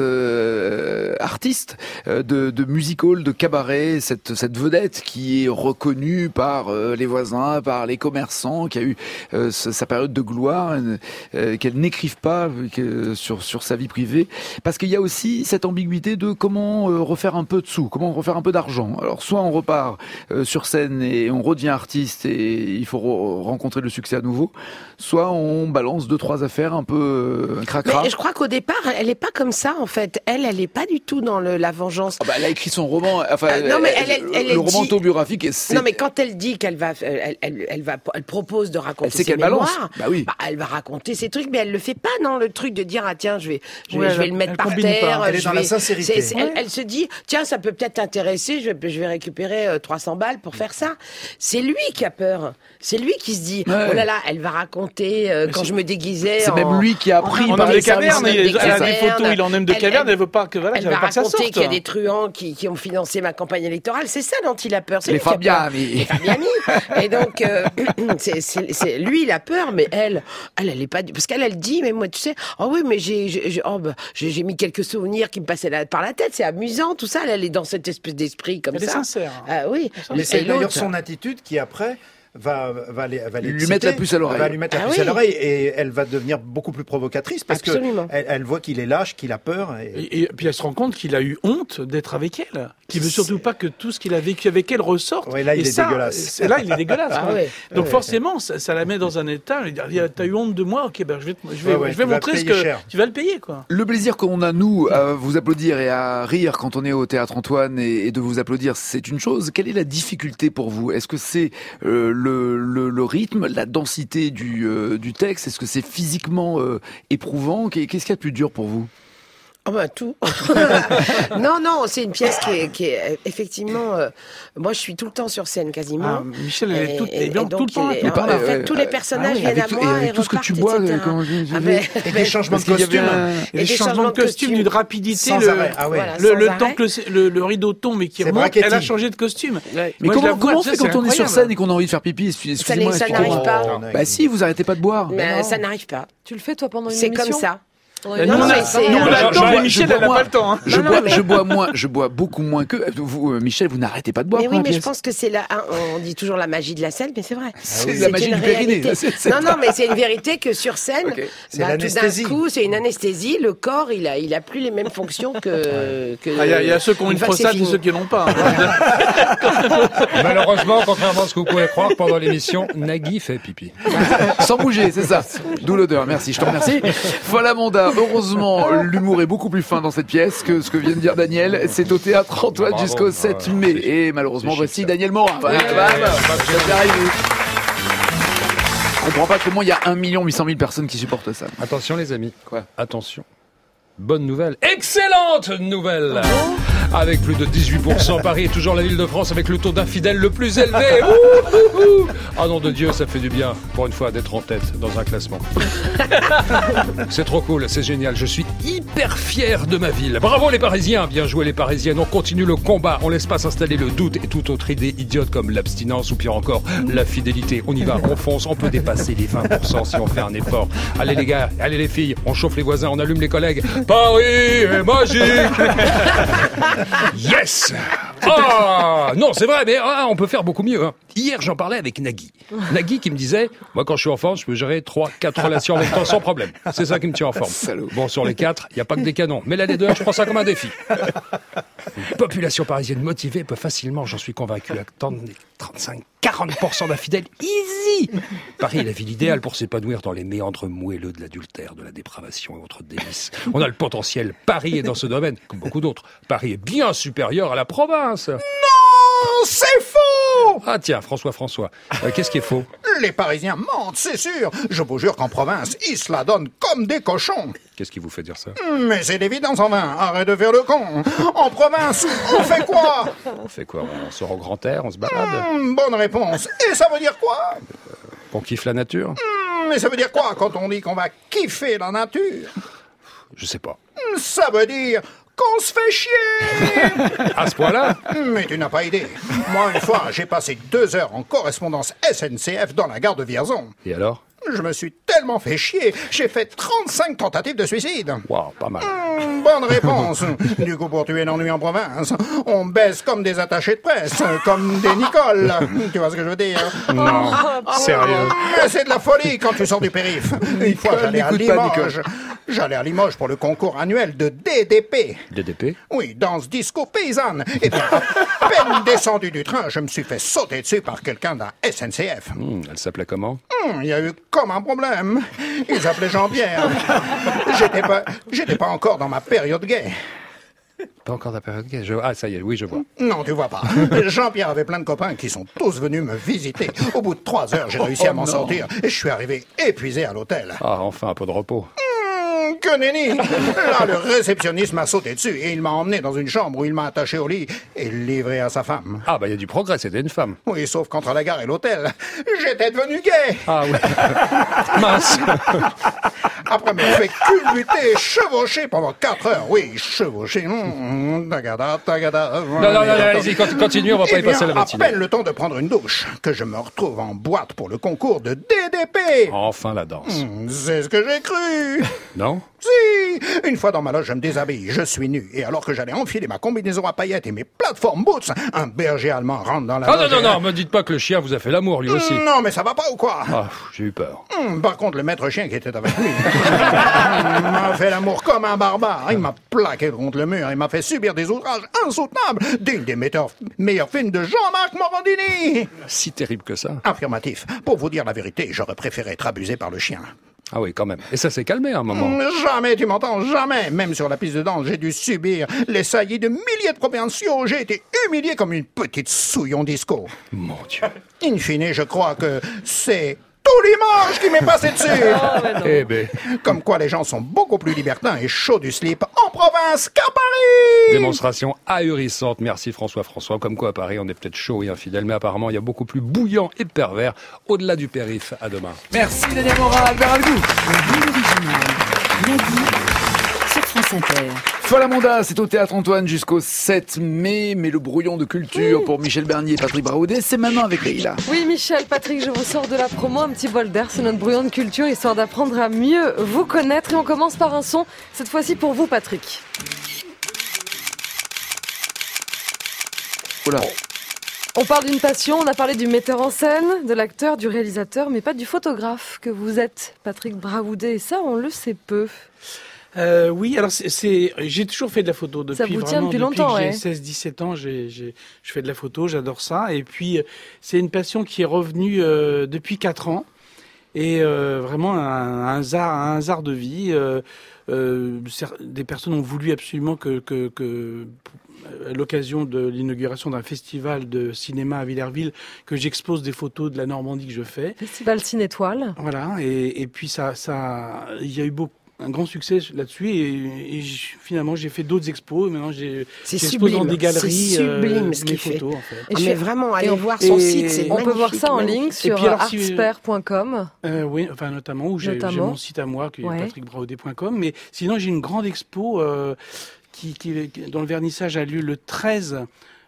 artiste de music hall, de cabaret, cette vedette qui est reconnue par les voisins, par les commerçants, qui a eu sa période de gloire, qu'elle n'écrive pas sur sa vie privée, parce qu'il y a aussi cette ambiguïté de comment refaire un peu de sous, comment refaire un peu d'argent. Alors soit on repart sur scène et on redevient artiste et il faut rencontrer le succès à nouveau, soit on balance 2-3 affaires un peu cracra. Mais je crois qu'au départ, elle est pas comme ça en fait. Elle est pas du tout dans la vengeance. Oh bah, elle a écrit son roman, enfin non, mais elle roman autobiographique. Non mais quand elle dit qu'elle va, elle propose de raconter ses mémoires, balance. Bah oui. Elle va raconter ses trucs, mais elle le fait pas dans le truc de dire ah tiens je vais le mettre par terre. Elle est dans la sincérité. Elle se dit tiens ça peut peut-être t'intéresser, je vais récupérer 300 balles balles pour faire ça. C'est lui qui a peur. C'est lui qui se dit, oh là là, elle va raconter quand je me déguisais. C'est même lui qui a appris par les cavernes. Il a des photos, il en aime de cavernes. Elle veut pas que elle va raconter qu'il y a des truands qui ont financé ma campagne électorale. C'est ça dont il a peur. C'est les Fabiani. Les Fabiani. Et donc, c'est lui, il a peur, mais elle est pas, parce qu'elle dit, mais moi, tu sais, oh oui, mais j'ai mis quelques souvenirs qui me passaient par la tête. C'est amusant, tout ça. Elle est dans cette espèce d'esprit comme ça. Elle est sincère. Oui. Mais c'est d'ailleurs son attitude qui après va lui mettre la puce à l'oreille. Va lui mettre la puce à l'oreille et elle va devenir beaucoup plus provocatrice parce que elle voit qu'il est lâche, qu'il a peur. Et puis elle se rend compte qu'il a eu honte d'être avec elle, qu'il veut surtout pas que tout ce qu'il a vécu avec elle ressorte. Ouais, là, il est dégueulasse. Là, il est dégueulasse. Donc forcément, ça la met dans un état. T'as eu honte de moi, ok, ben je vais montrer ce que tu vas le payer, quoi. Le plaisir qu'on a nous à vous applaudir et à rire quand on est au Théâtre Antoine et de vous applaudir, c'est une chose. Quelle est la difficulté pour vous? Est-ce que c'est le rythme, la densité du texte? Est-ce que c'est physiquement éprouvant? Qu'est-ce qu'il y a de plus dur pour vous? Oh ben tout. non, c'est une pièce qui est effectivement. Moi, je suis tout le temps sur scène quasiment. Michel, elle est tout le temps. En fait, tous les personnages viennent à moi et tout ce que tu bois, et des changements de costume, et des changements de costume, d'une rapidité, le temps que le rideau tombe et qui remonte, elle a changé de costume. Mais comment on fait quand on est sur scène et qu'on a envie de faire pipi? Excusez-moi, ça n'arrive pas. Bah si, vous arrêtez pas de boire. Mais ça n'arrive pas. Tu le fais toi pendant une émission? C'est comme ça. Nous, on a le temps, mais Michel, elle n'a pas le temps. Je bois beaucoup moins que vous, Michel, vous n'arrêtez pas de boire. Mais oui, mais je pense que c'est là, on dit toujours la magie de la scène, mais c'est vrai. C'est la magie du périnée. Non, mais c'est une vérité que sur scène, tout d'un coup, c'est une anesthésie. Le corps, il a plus les mêmes fonctions que. Il y a ceux qui ont une prostate et ceux qui n'ont pas. Malheureusement, contrairement à ce que vous pouvez croire, pendant l'émission, Nagui fait pipi. Sans bouger, c'est ça. D'où l'odeur. Merci, je te remercie. Voilà, Manda. Heureusement, l'humour est beaucoup plus fin dans cette pièce que ce que vient de dire Daniel. C'est au Théâtre Antoine jusqu'au 7 mai. Et malheureusement, voici Daniel Morin. Je comprends pas comment il y a 1 800 000 personnes qui supportent ça. Attention les amis. Quoi? Attention. Bonne nouvelle. Excellente nouvelle. Avec plus de 18%, Paris est toujours la ville de France avec le taux d'infidèles le plus élevé. Ah nom de Dieu, ça fait du bien, pour une fois, d'être en tête dans un classement. C'est trop cool, c'est génial. Je suis hyper fier de ma ville. Bravo les Parisiens, bien joué les Parisiennes. On continue le combat, on laisse pas s'installer le doute et toute autre idée idiote comme l'abstinence ou pire encore, la fidélité. On y va, on fonce, on peut dépasser les 20% si on fait un effort. Allez les gars, allez les filles, on chauffe les voisins, on allume les collègues. Paris est magique. Yes. Ah non, c'est vrai, mais on peut faire beaucoup mieux. Hein. Hier, j'en parlais avec Nagui. Nagui qui me disait, moi quand je suis en forme, je peux gérer 3-4 relations en même temps sans problème. C'est ça qui me tient en forme. Bon, sur les 4, il n'y a pas que des canons. Mais là, les 2, je prends ça comme un défi. Une population parisienne motivée peut facilement, j'en suis convaincu, attendre 35-40% d'infidèles. Easy. Paris est la ville idéale pour s'épanouir dans les méandres moelleux de l'adultère, de la dépravation et autres délices. On a le potentiel. Paris est dans ce domaine, comme beaucoup d'autres. Paris est bien supérieur à la province. Non, c'est faux. Ah tiens, François, qu'est-ce qui est faux? Les Parisiens mentent, c'est sûr. Je vous jure qu'en province, ils se la donnent comme des cochons. Qu'est-ce qui vous fait dire ça? Mais c'est l'évidence en vain. Arrête de faire le con. En province, on fait quoi? On fait quoi? On sort au grand air, on se balade? Bonne réponse. Et ça veut dire quoi? On kiffe la nature? Mais ça veut dire quoi quand on dit qu'on va kiffer la nature? Je sais pas. Ça veut dire qu'on se fait chier. À ce point-là? Mais tu n'as pas idée. Moi, une fois, j'ai passé 2 heures en correspondance SNCF dans la gare de Vierzon. Et alors? Je me suis tellement fait chier, j'ai fait 35 tentatives de suicide. Waouh, pas mal. Bonne réponse. Du coup, pour tuer l'ennui en province, on baisse comme des attachés de presse, comme des Nicole. Tu vois ce que je veux dire? Non, sérieux. Mais c'est de la folie quand tu sors du périph'. Une fois, j'allais à Limoges. J'allais à Limoges pour le concours annuel de DDP. DDP? Oui, danse disco paysanne. Et bien, à peine descendu du train, je me suis fait sauter dessus par quelqu'un d'un SNCF. Elle s'appelait comment? Il y a eu comme un problème. Ils s'appelaient Jean-Pierre. J'étais pas encore dans ma période gay. Pas encore dans la période gay. Ah, ça y est, oui, je vois. Non, tu vois pas. Jean-Pierre avait plein de copains qui sont tous venus me visiter. Au bout de 3 heures, j'ai réussi à m'en sortir et je suis arrivé épuisé à l'hôtel. Ah, enfin, un peu de repos. que nenni! Là, le réceptionniste m'a sauté dessus et il m'a emmené dans une chambre où il m'a attaché au lit et livré à sa femme. Ah, bah, il y a du progrès, c'était une femme. Oui, sauf qu'entre la gare et l'hôtel, j'étais devenu gay! Ah, oui. Mince! Après m'être fait culbuter et chevaucher pendant 4 heures. Oui, chevaucher. Tagada, tagada. Non, allez-y, continuez, on va pas y passer la matinée. À peine le temps de prendre une douche que je me retrouve en boîte pour le concours de DDP. Enfin la danse. C'est ce que j'ai cru. Non? Si. Une fois dans ma loge, je me déshabille, je suis nu. Et alors que j'allais enfiler ma combinaison à paillettes et mes plateformes boots, un berger allemand rentre dans la loge. Ah non, me dites pas que le chien vous a fait l'amour, lui aussi. Non, mais ça va pas ou quoi? Ah, j'ai eu peur. Par contre, le maître chien qui était avec lui m'a fait l'amour comme un barbare. Il m'a plaqué contre le mur. Il m'a fait subir des outrages insoutenables digne des meilleurs films de Jean-Marc Morandini. Si terrible que ça. Affirmatif. Pour vous dire la vérité, j'aurais préféré être abusé par le chien. Ah oui, quand même. Et ça s'est calmé à un moment. Jamais, tu m'entends, jamais. Même sur la piste de danse, j'ai dû subir les saillies de milliers de provinciaux. J'ai été humilié comme une petite souillon disco. Mon Dieu. In fine, je crois que c'est tout dimanche qui m'est passé dessus. Eh ben. Comme quoi les gens sont beaucoup plus libertins et chauds du slip en province qu'à Paris. Démonstration ahurissante. Merci François. Comme quoi à Paris on est peut-être chaud et infidèle, mais apparemment il y a beaucoup plus bouillant et pervers au-delà du périph'. À demain. Merci Daniel Moral, Albert Algou. La bande originale. Nagui sur France Inter. Folamanda, c'est au Théâtre Antoine jusqu'au 7 mai, mais le brouillon de culture pour Michel Bernier et Patrick Braoudet, c'est maintenant avec Leïla. Oui, Michel, Patrick, je vous sors de la promo, un petit bol d'air, c'est notre brouillon de culture, histoire d'apprendre à mieux vous connaître. Et on commence par un son, cette fois-ci pour vous, Patrick. Oula. On parle d'une passion, on a parlé du metteur en scène, de l'acteur, du réalisateur, mais pas du photographe que vous êtes, Patrick Braoudet, et ça, on le sait peu. Oui, alors j'ai toujours fait de la photo depuis ça vous tient depuis longtemps, que j'ai 16-17 ans, je fais de la photo, j'adore ça. Et puis c'est une passion qui est revenue depuis 4 ans et vraiment un hasard de vie. Des personnes ont voulu absolument que à l'occasion de l'inauguration d'un festival de cinéma à Villerville, que j'expose des photos de la Normandie que je fais. Festival Cinétoile. Voilà, et puis il y a eu un grand succès là-dessus et finalement j'ai fait d'autres expos et maintenant j'expose dans des galeries mes photos en fait. Mais vraiment aller voir son site, c'est magnifique. On peut voir ça en ligne sur artsper.com. Oui, enfin notamment où j'ai mon site à moi qui est patrickbraoudet.com, mais sinon j'ai une grande expo dont le vernissage a lieu le 13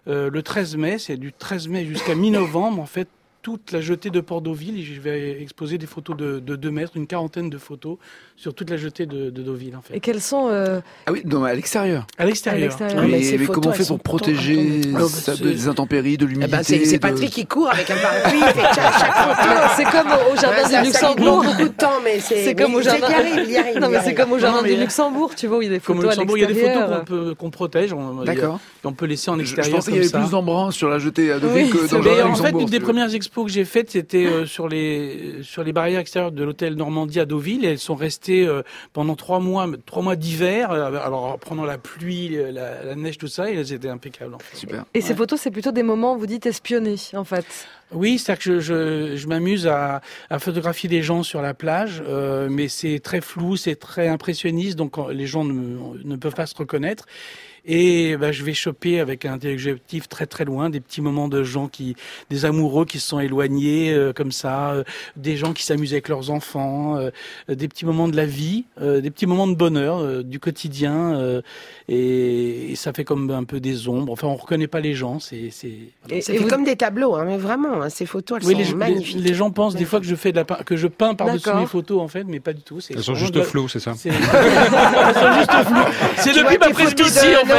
mai, c'est du 13 mai jusqu'à mi-novembre en fait. Toute la jetée de Port-Deauville et je vais exposer des photos de 2 mètres, une quarantaine de photos sur toute la jetée de Deauville en fait. Et quelles sont Ah oui, non, à l'extérieur. À l'extérieur. Mais comment on fait pour protéger des intempéries, de l'humidité c'est Patrick qui court avec un parapluie, il fait chaque photo. C'est comme au jardin du Luxembourg. Beaucoup de temps, mais c'est comme au jardin. Il y arrive. Non, mais c'est comme au jardin du Luxembourg, tu vois, où il y a des photos à l'extérieur. Il y a des photos qu'on protège. D'accord. On peut laisser en extérieur. Je pensais qu'il y avait plus d'embrun sur la jetée à Deauville que dans le jardin du Luxembourg. En fait, une des premières expos que j'ai faites, c'était sur les barrières extérieures de l'hôtel Normandie à Deauville. Et elles sont restées pendant 3 mois d'hiver. Alors, pendant la pluie, la neige, tout ça, et elles étaient impeccables. En fait. Super. Et ces photos, c'est plutôt des moments, vous dites, espionnés, en fait. Oui, c'est-à-dire que je m'amuse à photographier des gens sur la plage, mais c'est très flou, c'est très impressionniste, donc les gens ne peuvent pas se reconnaître. Et je vais choper avec un téléobjectif très très loin des petits moments de gens des amoureux qui se sont éloignés comme ça, des gens qui s'amusent avec leurs enfants, des petits moments de la vie, des petits moments de bonheur du quotidien, et ça fait comme un peu des ombres. Enfin, on reconnaît pas les gens. Ça fait comme des tableaux, hein, mais vraiment, hein, ces photos, elles sont magnifiques. Les gens pensent des fois que je peins par-dessus mes photos en fait, mais pas du tout. Elles sont juste floues, c'est ça. Elles sont juste floues. C'est depuis ma presbytie en fait.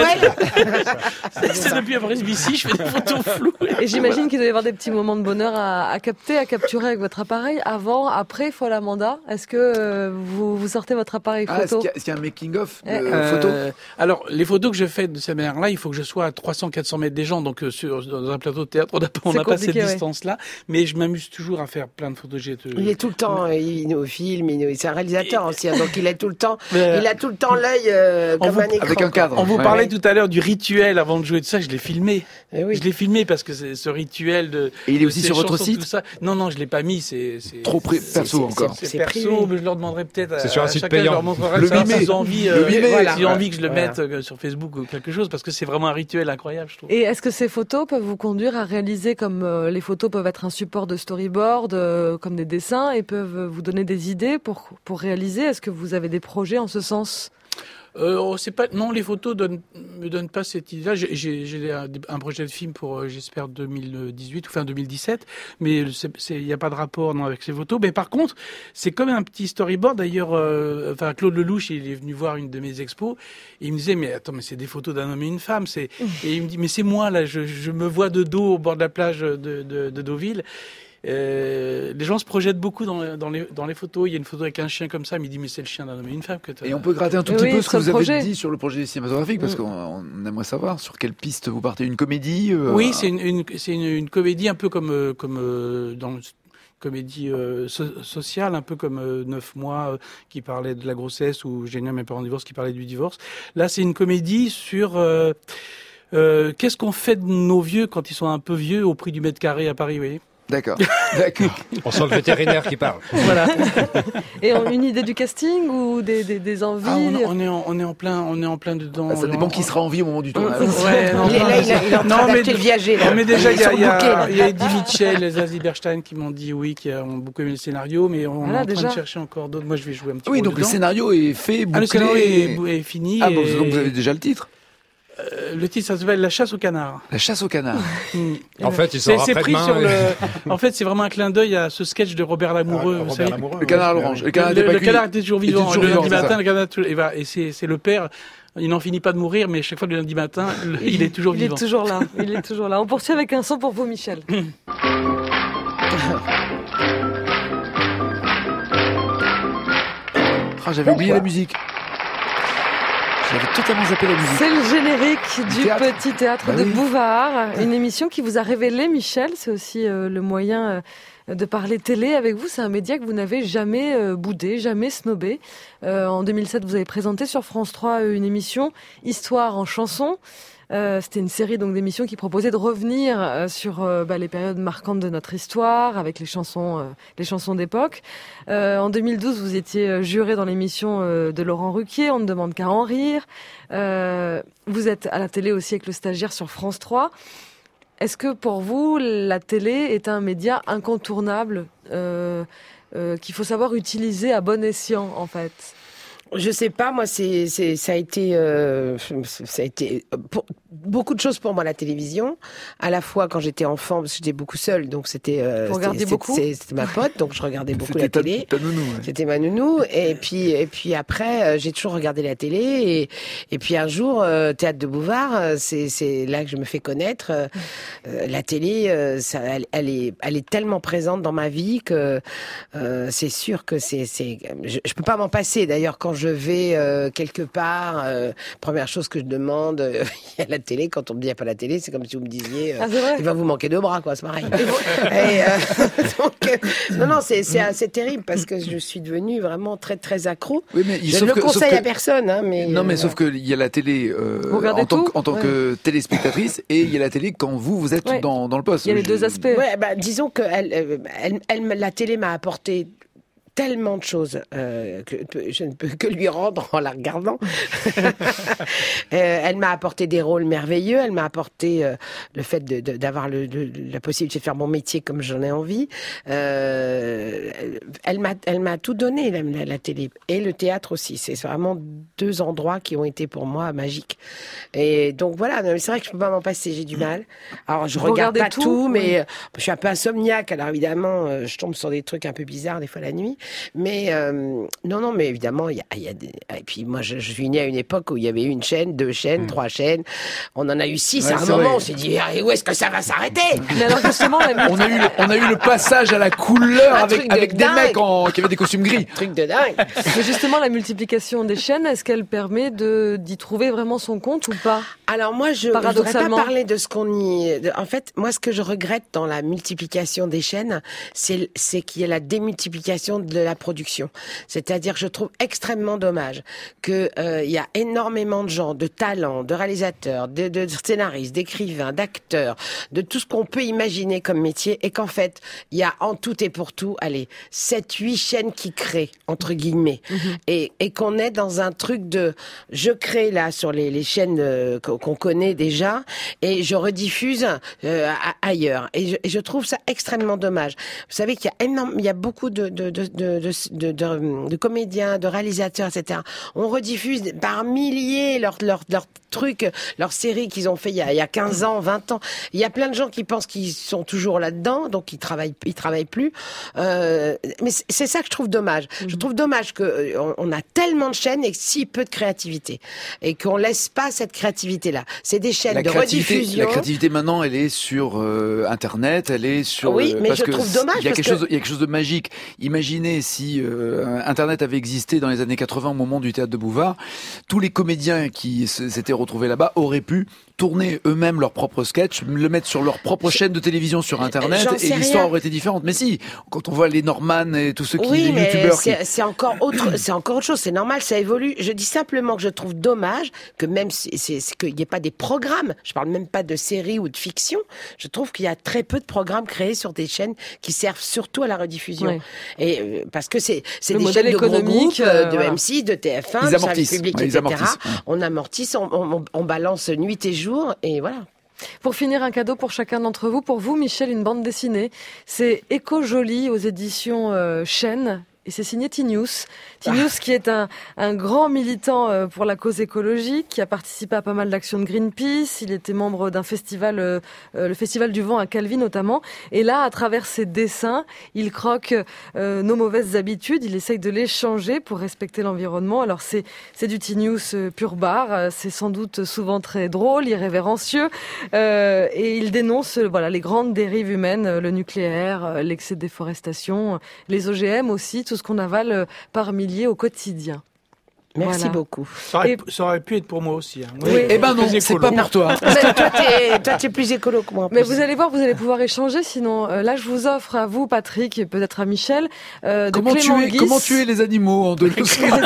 C'est depuis après celui-ci, je fais des photos floues. Et j'imagine qu'il doit y avoir des petits moments de bonheur à capter, à capturer avec votre appareil avant, après Folamanda. Est-ce que vous sortez votre appareil photo? Est-ce qu'il y a un making-of de photos? Alors, les photos que je fais de cette manière-là, il faut que je sois à 300-400 mètres des gens. Donc, dans un plateau de théâtre, on n'a pas cette distance-là. Mais je m'amuse toujours à faire plein de photos. Il est tout le temps, il nous filme, c'est un réalisateur aussi, donc il est tout le temps, il a tout le temps l'œil comme un écran. Avec un cadre. On vous parlait parlais tout à l'heure du rituel avant de jouer de ça, je l'ai filmé. Oui. Je l'ai filmé parce que c'est ce rituel de. Et il est aussi sur votre site. Tout ça. Non, je l'ai pas mis. C'est trop perso encore. C'est perso, mais je leur demanderai peut-être. C'est sur un site chacun, payant. Je leur montrerai Le ça, mimer. s'ils ont envie, S'ils ont envie que je le mette sur Facebook ou quelque chose, parce que c'est vraiment un rituel incroyable, je trouve. Et est-ce que ces photos peuvent vous conduire à réaliser, comme les photos peuvent être un support de storyboard, comme des dessins, et peuvent vous donner des idées pour réaliser? Est-ce que vous avez des projets en ce sens? C'est pas, non, les photos me donnent pas cette idée-là. J'ai un projet de film pour, j'espère, 2018 ou fin 2017, mais il n'y a pas de rapport avec ces photos. Mais par contre, c'est comme un petit storyboard. D'ailleurs, Claude Lelouch, il est venu voir une de mes expos, et il me disait, mais attends, mais c'est des photos d'un homme et une femme. Et il me dit, mais c'est moi là, je me vois de dos au bord de la plage de Deauville. Les gens se projettent beaucoup dans les photos. Il y a une photo avec un chien comme ça, mais il dit mais c'est le chien d'un homme et une femme que t'as. Et on peut gratter un tout petit peu ce que vous projet. avez dit sur le projet cinématographique, parce qu'on aimerait savoir sur quelle piste vous partez. Une comédie Oui, c'est une comédie un peu comme dans le comédie sociale, un peu comme 9 mois qui parlait de la grossesse, ou Génial mes parents divorcent qui parlait du divorce. Là, c'est une comédie sur qu'est-ce qu'on fait de nos vieux quand ils sont un peu vieux au prix du mètre carré à Paris, vous voyez. D'accord. On sent le vétérinaire qui parle. Voilà. Et une idée du casting ou des envies? On est en plein dedans. Ça dépend qui sera en vie au moment du tournage. Il est en train d'acheter le viager, là. Mais déjà, il y a Eddie Mitchell et Zazie Bernstein qui m'ont dit oui, qui ont beaucoup aimé le scénario, mais on est en train de chercher encore d'autres. Moi, je vais jouer un petit peu. Oui, donc le scénario est fait, bouclé. Le scénario est fini. Ah, donc vous avez déjà le titre? Le titre, ça s'appelle La chasse au canard. La chasse au canard. En fait, il sort après-demain. En fait, c'est vraiment un clin d'œil à ce sketch de Robert Lamoureux. Vous savez, le canard à l'orange. Le canard était toujours vivant. Le lundi matin, le canard, et c'est le père. Il n'en finit pas de mourir, mais chaque fois le lundi matin, il est toujours vivant. Il est toujours là. Il est toujours là. On poursuit avec un son pour vous, Michel. J'avais oublié la musique. J'avais totalement zappé la musique. C'est le générique du Petit Théâtre de Bouvard, une émission qui vous a révélé, Michel. C'est aussi le moyen de parler télé avec vous. C'est un média que vous n'avez jamais boudé, jamais snobé. En 2007, vous avez présenté sur France 3 une émission Histoire en chanson. C'était une série donc d'émissions qui proposait de revenir sur les périodes marquantes de notre histoire avec les chansons d'époque. En 2012, vous étiez juré dans l'émission de Laurent Ruquier, On ne demande qu'à en rire. Vous êtes à la télé aussi avec Le Stagiaire sur France 3. Est-ce que pour vous, la télé est un média incontournable qu'il faut savoir utiliser à bon escient en fait? Je sais pas, moi ça a été beaucoup de choses pour moi la télévision. À la fois quand j'étais enfant, parce que j'étais beaucoup seule, donc c'était ma pote, donc je regardais beaucoup la télé. C'était ma nounou. Et puis après, j'ai toujours regardé la télé. Et puis un jour, Théâtre de Bouvard, c'est là que je me fais connaître. La télé, elle est tellement présente dans ma vie que c'est sûr que je peux pas m'en passer. D'ailleurs, quand je vais quelque part, première chose que je demande, il y a la télé. Quand on me dit il n'y a pas la télé, c'est comme si vous me disiez il va vous manquer 2 bras, quoi. C'est pareil. Non, c'est assez terrible parce que je suis devenue vraiment très très accro. Oui, mais je ne le conseille à personne, hein, mais sauf qu'il y a la télé en tant que téléspectatrice et il y a la télé quand vous êtes dans le poste. Il y a les deux aspects. Ouais, disons que la télé m'a apporté tellement de choses que je ne peux que lui rendre en la regardant. Elle m'a apporté des rôles merveilleux, elle m'a apporté le fait d'avoir la possibilité de faire mon métier comme j'en ai envie. Elle m'a tout donné, la télé. Et le théâtre aussi. C'est vraiment 2 endroits qui ont été pour moi magiques. Et donc voilà, c'est vrai que je peux pas m'en passer, j'ai du mal. Alors je regarde pas tout, mais je suis un peu insomniaque, alors évidemment, je tombe sur des trucs un peu bizarres des fois la nuit. Mais non, mais évidemment, il y a des... Et puis moi, je suis né à une époque où il y avait 1 chaîne, 2 chaînes, 3 chaînes. On en a eu 6 à un moment. On s'est dit, où est-ce que ça va s'arrêter? Mais alors justement, on a eu le passage à la couleur avec des mecs qui avaient des costumes gris. Truc de dingue. Mais justement, la multiplication des chaînes, est-ce qu'elle permet d'y trouver vraiment son compte ou pas? Alors moi, je ne voudrais pas parler de ce qu'on y... En fait, moi, ce que je regrette dans la multiplication des chaînes, c'est qu'il y a la démultiplication de de la production. C'est-à-dire, je trouve extrêmement dommage que il y a énormément de gens, de talents, de réalisateurs, de scénaristes, d'écrivains, d'acteurs, de tout ce qu'on peut imaginer comme métier, et qu'en fait, il y a en tout et pour tout, 7-8 chaînes qui créent, entre guillemets, et qu'on est dans un truc de, je crée là sur les chaînes qu'on connaît déjà, et je rediffuse ailleurs. Et je trouve ça extrêmement dommage. Vous savez qu'il y a beaucoup de comédiens, de réalisateurs, etc. On rediffuse par milliers leurs trucs, leurs séries qu'ils ont fait il y a 15 ans, 20 ans. Il y a plein de gens qui pensent qu'ils sont toujours là-dedans, donc ils travaillent plus. Mais c'est ça que je trouve dommage. Je trouve dommage que on a tellement de chaînes et si peu de créativité, et qu'on laisse pas cette créativité-là. C'est des chaînes de rediffusion. La créativité maintenant, elle est sur Internet, elle est sur. Oui, mais je trouve dommage. Il y a quelque chose de magique. Imaginez si Internet avait existé dans les années 80 au moment du théâtre de Bouvard, tous les comédiens qui s'étaient retrouvés là-bas auraient pu tourner eux-mêmes leur propre sketch, le mettre sur leur propre chaîne de télévision sur Internet, et l'histoire aurait été différente. Mais si, quand on voit les Norman et tous ceux qui, les youtubeurs, c'est encore autre chose. C'est normal, ça évolue. Je dis simplement que je trouve dommage que même qu'il n'y ait pas des programmes. Je parle même pas de séries ou de fiction. Je trouve qu'il y a très peu de programmes créés sur des chaînes qui servent surtout à la rediffusion. Oui. Et parce que c'est des chaînes de gros groupes, de M6, de TF1, de service public, etc. On amortisse, on balance nuit et jour, et voilà. Pour finir, un cadeau pour chacun d'entre vous. Pour vous, Michel, une bande dessinée. C'est Éco Joli aux éditions Chêne. Et c'est signé Tinius. Tinius qui est un grand militant pour la cause écologique, qui a participé à pas mal d'actions de Greenpeace. Il était membre d'un festival, le Festival du Vent à Calvi notamment. Et là, à travers ses dessins, il croque nos mauvaises habitudes. Il essaye de les changer pour respecter l'environnement. Alors c'est du Tinius pur bar. C'est sans doute souvent très drôle, irrévérencieux. Et il dénonce les grandes dérives humaines, le nucléaire, l'excès de déforestation, les OGM aussi, tout ce qu'on avale par milliers au quotidien. Merci beaucoup. Ça aurait pu être pour moi aussi. Hein. Oui. Eh ben non, c'est pas pour toi. Toi, t'es plus écolo que moi. Mais vous allez voir, vous allez pouvoir échanger. Sinon, là, je vous offre à vous, Patrick, et peut-être à Michel, comment tuer les animaux en deux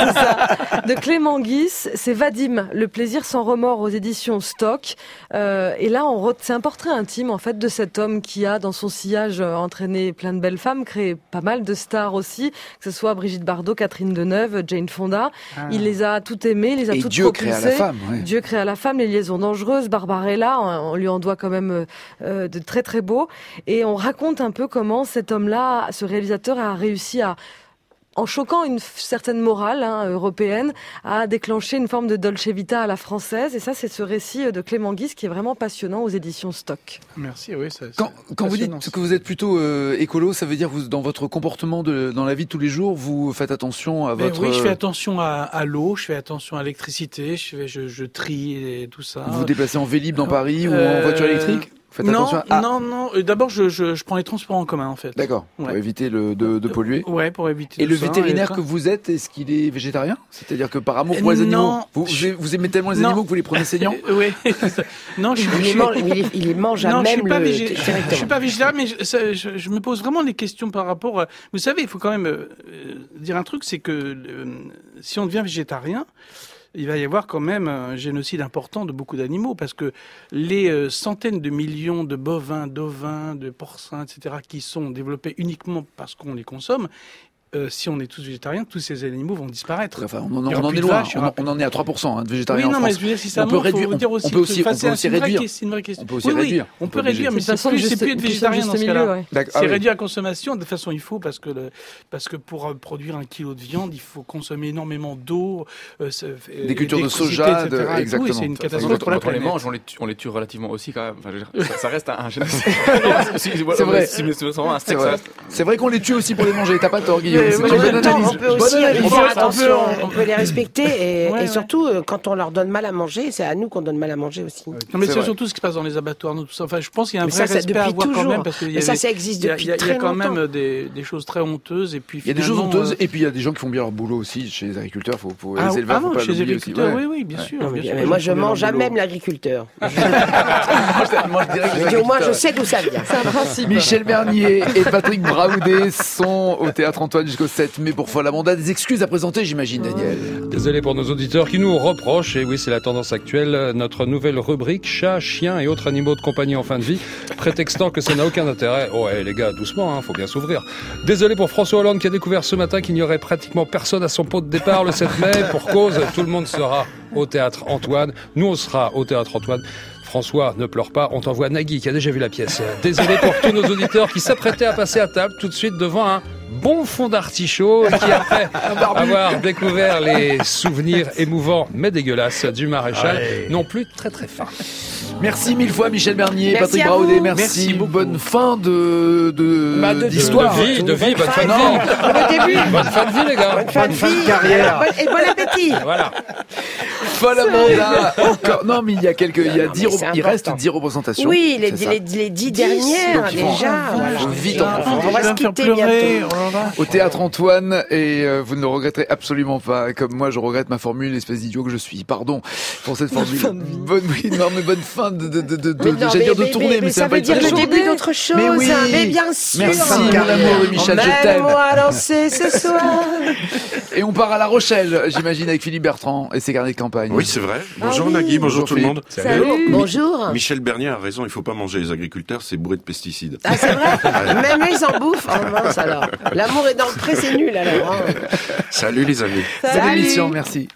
De Clément Guis, c'est Vadim, le plaisir sans remords aux éditions Stock. Et là, c'est un portrait intime, en fait, de cet homme qui a, dans son sillage, entraîné plein de belles femmes, créé pas mal de stars aussi, que ce soit Brigitte Bardot, Catherine Deneuve, Jane Fonda. Il les a toutes aimées, il les a toutes Dieu propulsées. Crée à la femme, ouais. Dieu crée à la femme, les liaisons dangereuses, Barbarella, on lui en doit quand même de très très beaux. Et on raconte un peu comment cet homme-là, ce réalisateur, a réussi à, en choquant une certaine morale européenne, à déclencher une forme de Dolce Vita à la française. Et ça, c'est ce récit de Clément Guis qui est vraiment passionnant aux éditions Stock. Merci, oui. Quand vous dites que vous êtes plutôt écolo, ça veut dire que vous, dans votre comportement dans la vie de tous les jours, vous faites attention à votre... Oui, je fais attention à l'eau, je fais attention à l'électricité, je trie et tout ça. Vous vous déplacez en Vélib dans Paris ou en voiture électrique ? Non. D'abord, je prends les transports en commun, en fait. D'accord. Pour éviter de polluer. Ouais, pour éviter. Et le vétérinaire que vous êtes, est-ce qu'il est végétarien ? C'est-à-dire que par amour pour les animaux, vous aimez tellement les animaux que vous les prenez saignants ? Oui. Non, il les mange à même je suis pas végétarien, mais je me pose vraiment des questions par rapport. Vous savez, il faut quand même dire un truc, c'est que si on devient végétarien, il va y avoir quand même un génocide important de beaucoup d'animaux, parce que les centaines de millions de bovins, d'ovins, de porcins, etc., qui sont développés uniquement parce qu'on les consomme, si on est tous végétariens, tous ces animaux vont disparaître. Enfin, on en est loin. On en est à 3% de végétariens en France. Mais je veux dire, si ça on peut réduire. On peut aussi réduire. C'est une vraie question. On peut aussi réduire. On peut réduire, mais c'est plus être végétarien dans ce cas-là. C'est réduire la consommation. De toute façon, il faut, parce que pour produire 1 kilo de viande, il faut consommer énormément d'eau, des cultures de soja, exactement. C'est une catastrophe pour la planète. Quand on les mange, on les tue relativement aussi quand même. Enfin, je veux dire, ça reste un génocide. C'est vrai. C'est vrai qu'on les tue aussi pour les manger. T'as pas tort, Guillaume. On peut aussi faire attention, on peut les respecter et surtout quand on leur donne mal à manger, c'est à nous qu'on donne mal à manger aussi. Non, mais c'est surtout ce qui se passe dans les abattoirs, tout ça. Enfin, je pense qu'il y a un vrai respect à avoir quand même, parce que ça existe depuis très longtemps. Il y a quand même des choses très honteuses et puis il y a des choses honteuses et puis il y a des gens qui font bien leur boulot aussi chez les agriculteurs. Faut les éleveurs, faut pas l'oublier aussi. Oui, bien sûr. Mais moi, je mange à même l'agriculteur. Moi, je sais d'où ça vient. C'est un principe. Michel Bernier et Patrick Braoudé sont au Théâtre Antoine jusqu'au 7 mai pour Folle Amanda. Des excuses à présenter, j'imagine, Daniel. Désolé pour nos auditeurs qui nous reprochent, et oui, c'est la tendance actuelle, notre nouvelle rubrique chats, chiens et autres animaux de compagnie en fin de vie, prétextant que ça n'a aucun intérêt. Oh, les gars, doucement, faut bien s'ouvrir. Désolé pour François Hollande qui a découvert ce matin qu'il n'y aurait pratiquement personne à son pot de départ le 7 mai. Pour cause, tout le monde sera au Théâtre Antoine. Nous, on sera au Théâtre Antoine. François, ne pleure pas, on t'envoie Nagui qui a déjà vu la pièce. Désolé pour tous nos auditeurs qui s'apprêtaient à passer à table tout de suite devant un bon fond d'artichaut et qui, après avoir découvert les souvenirs émouvants mais dégueulasses du maréchal, n'ont plus très très faim. Merci mille fois Michel Bernier, Merci Patrick à Braoudé, vous. merci beaucoup. Bonne fin d'histoire. De vie, bonne fin de vie. Bonne fin de vie, les gars. Bonne fin de carrière. Et bon appétit. Voilà. Folle Amanda. Encore. Non, mais il y a il reste 10 représentations. Oui, les 10 dernières, donc, déjà. Voilà. Vite en On va se quitter bientôt. Au Théâtre Antoine, et vous ne le regretterez absolument pas. Comme moi, je regrette ma formule, l'espèce d'idiot que je suis. Pardon pour cette formule. Bonne fin de tournée, mais ça veut dire le début d'autre chose. Mais oui. Mais bien sûr. Merci, mon amour de Michel, je t'aime. Moi danser ce soir. Et on part à La Rochelle, j'imagine, avec Philippe Bertrand et ses carnets de campagne. Oui, c'est vrai. Bonjour Nagui, bonjour tout le monde. Salut. Bonjour. Michel Bernier a raison, il faut pas manger les agriculteurs, c'est bourré de pesticides. Ah, c'est vrai. Même eux, ils en bouffent. Oh mince alors. L'amour est dans le pré, c'est nul alors. Salut les amis. Bonne émission, merci.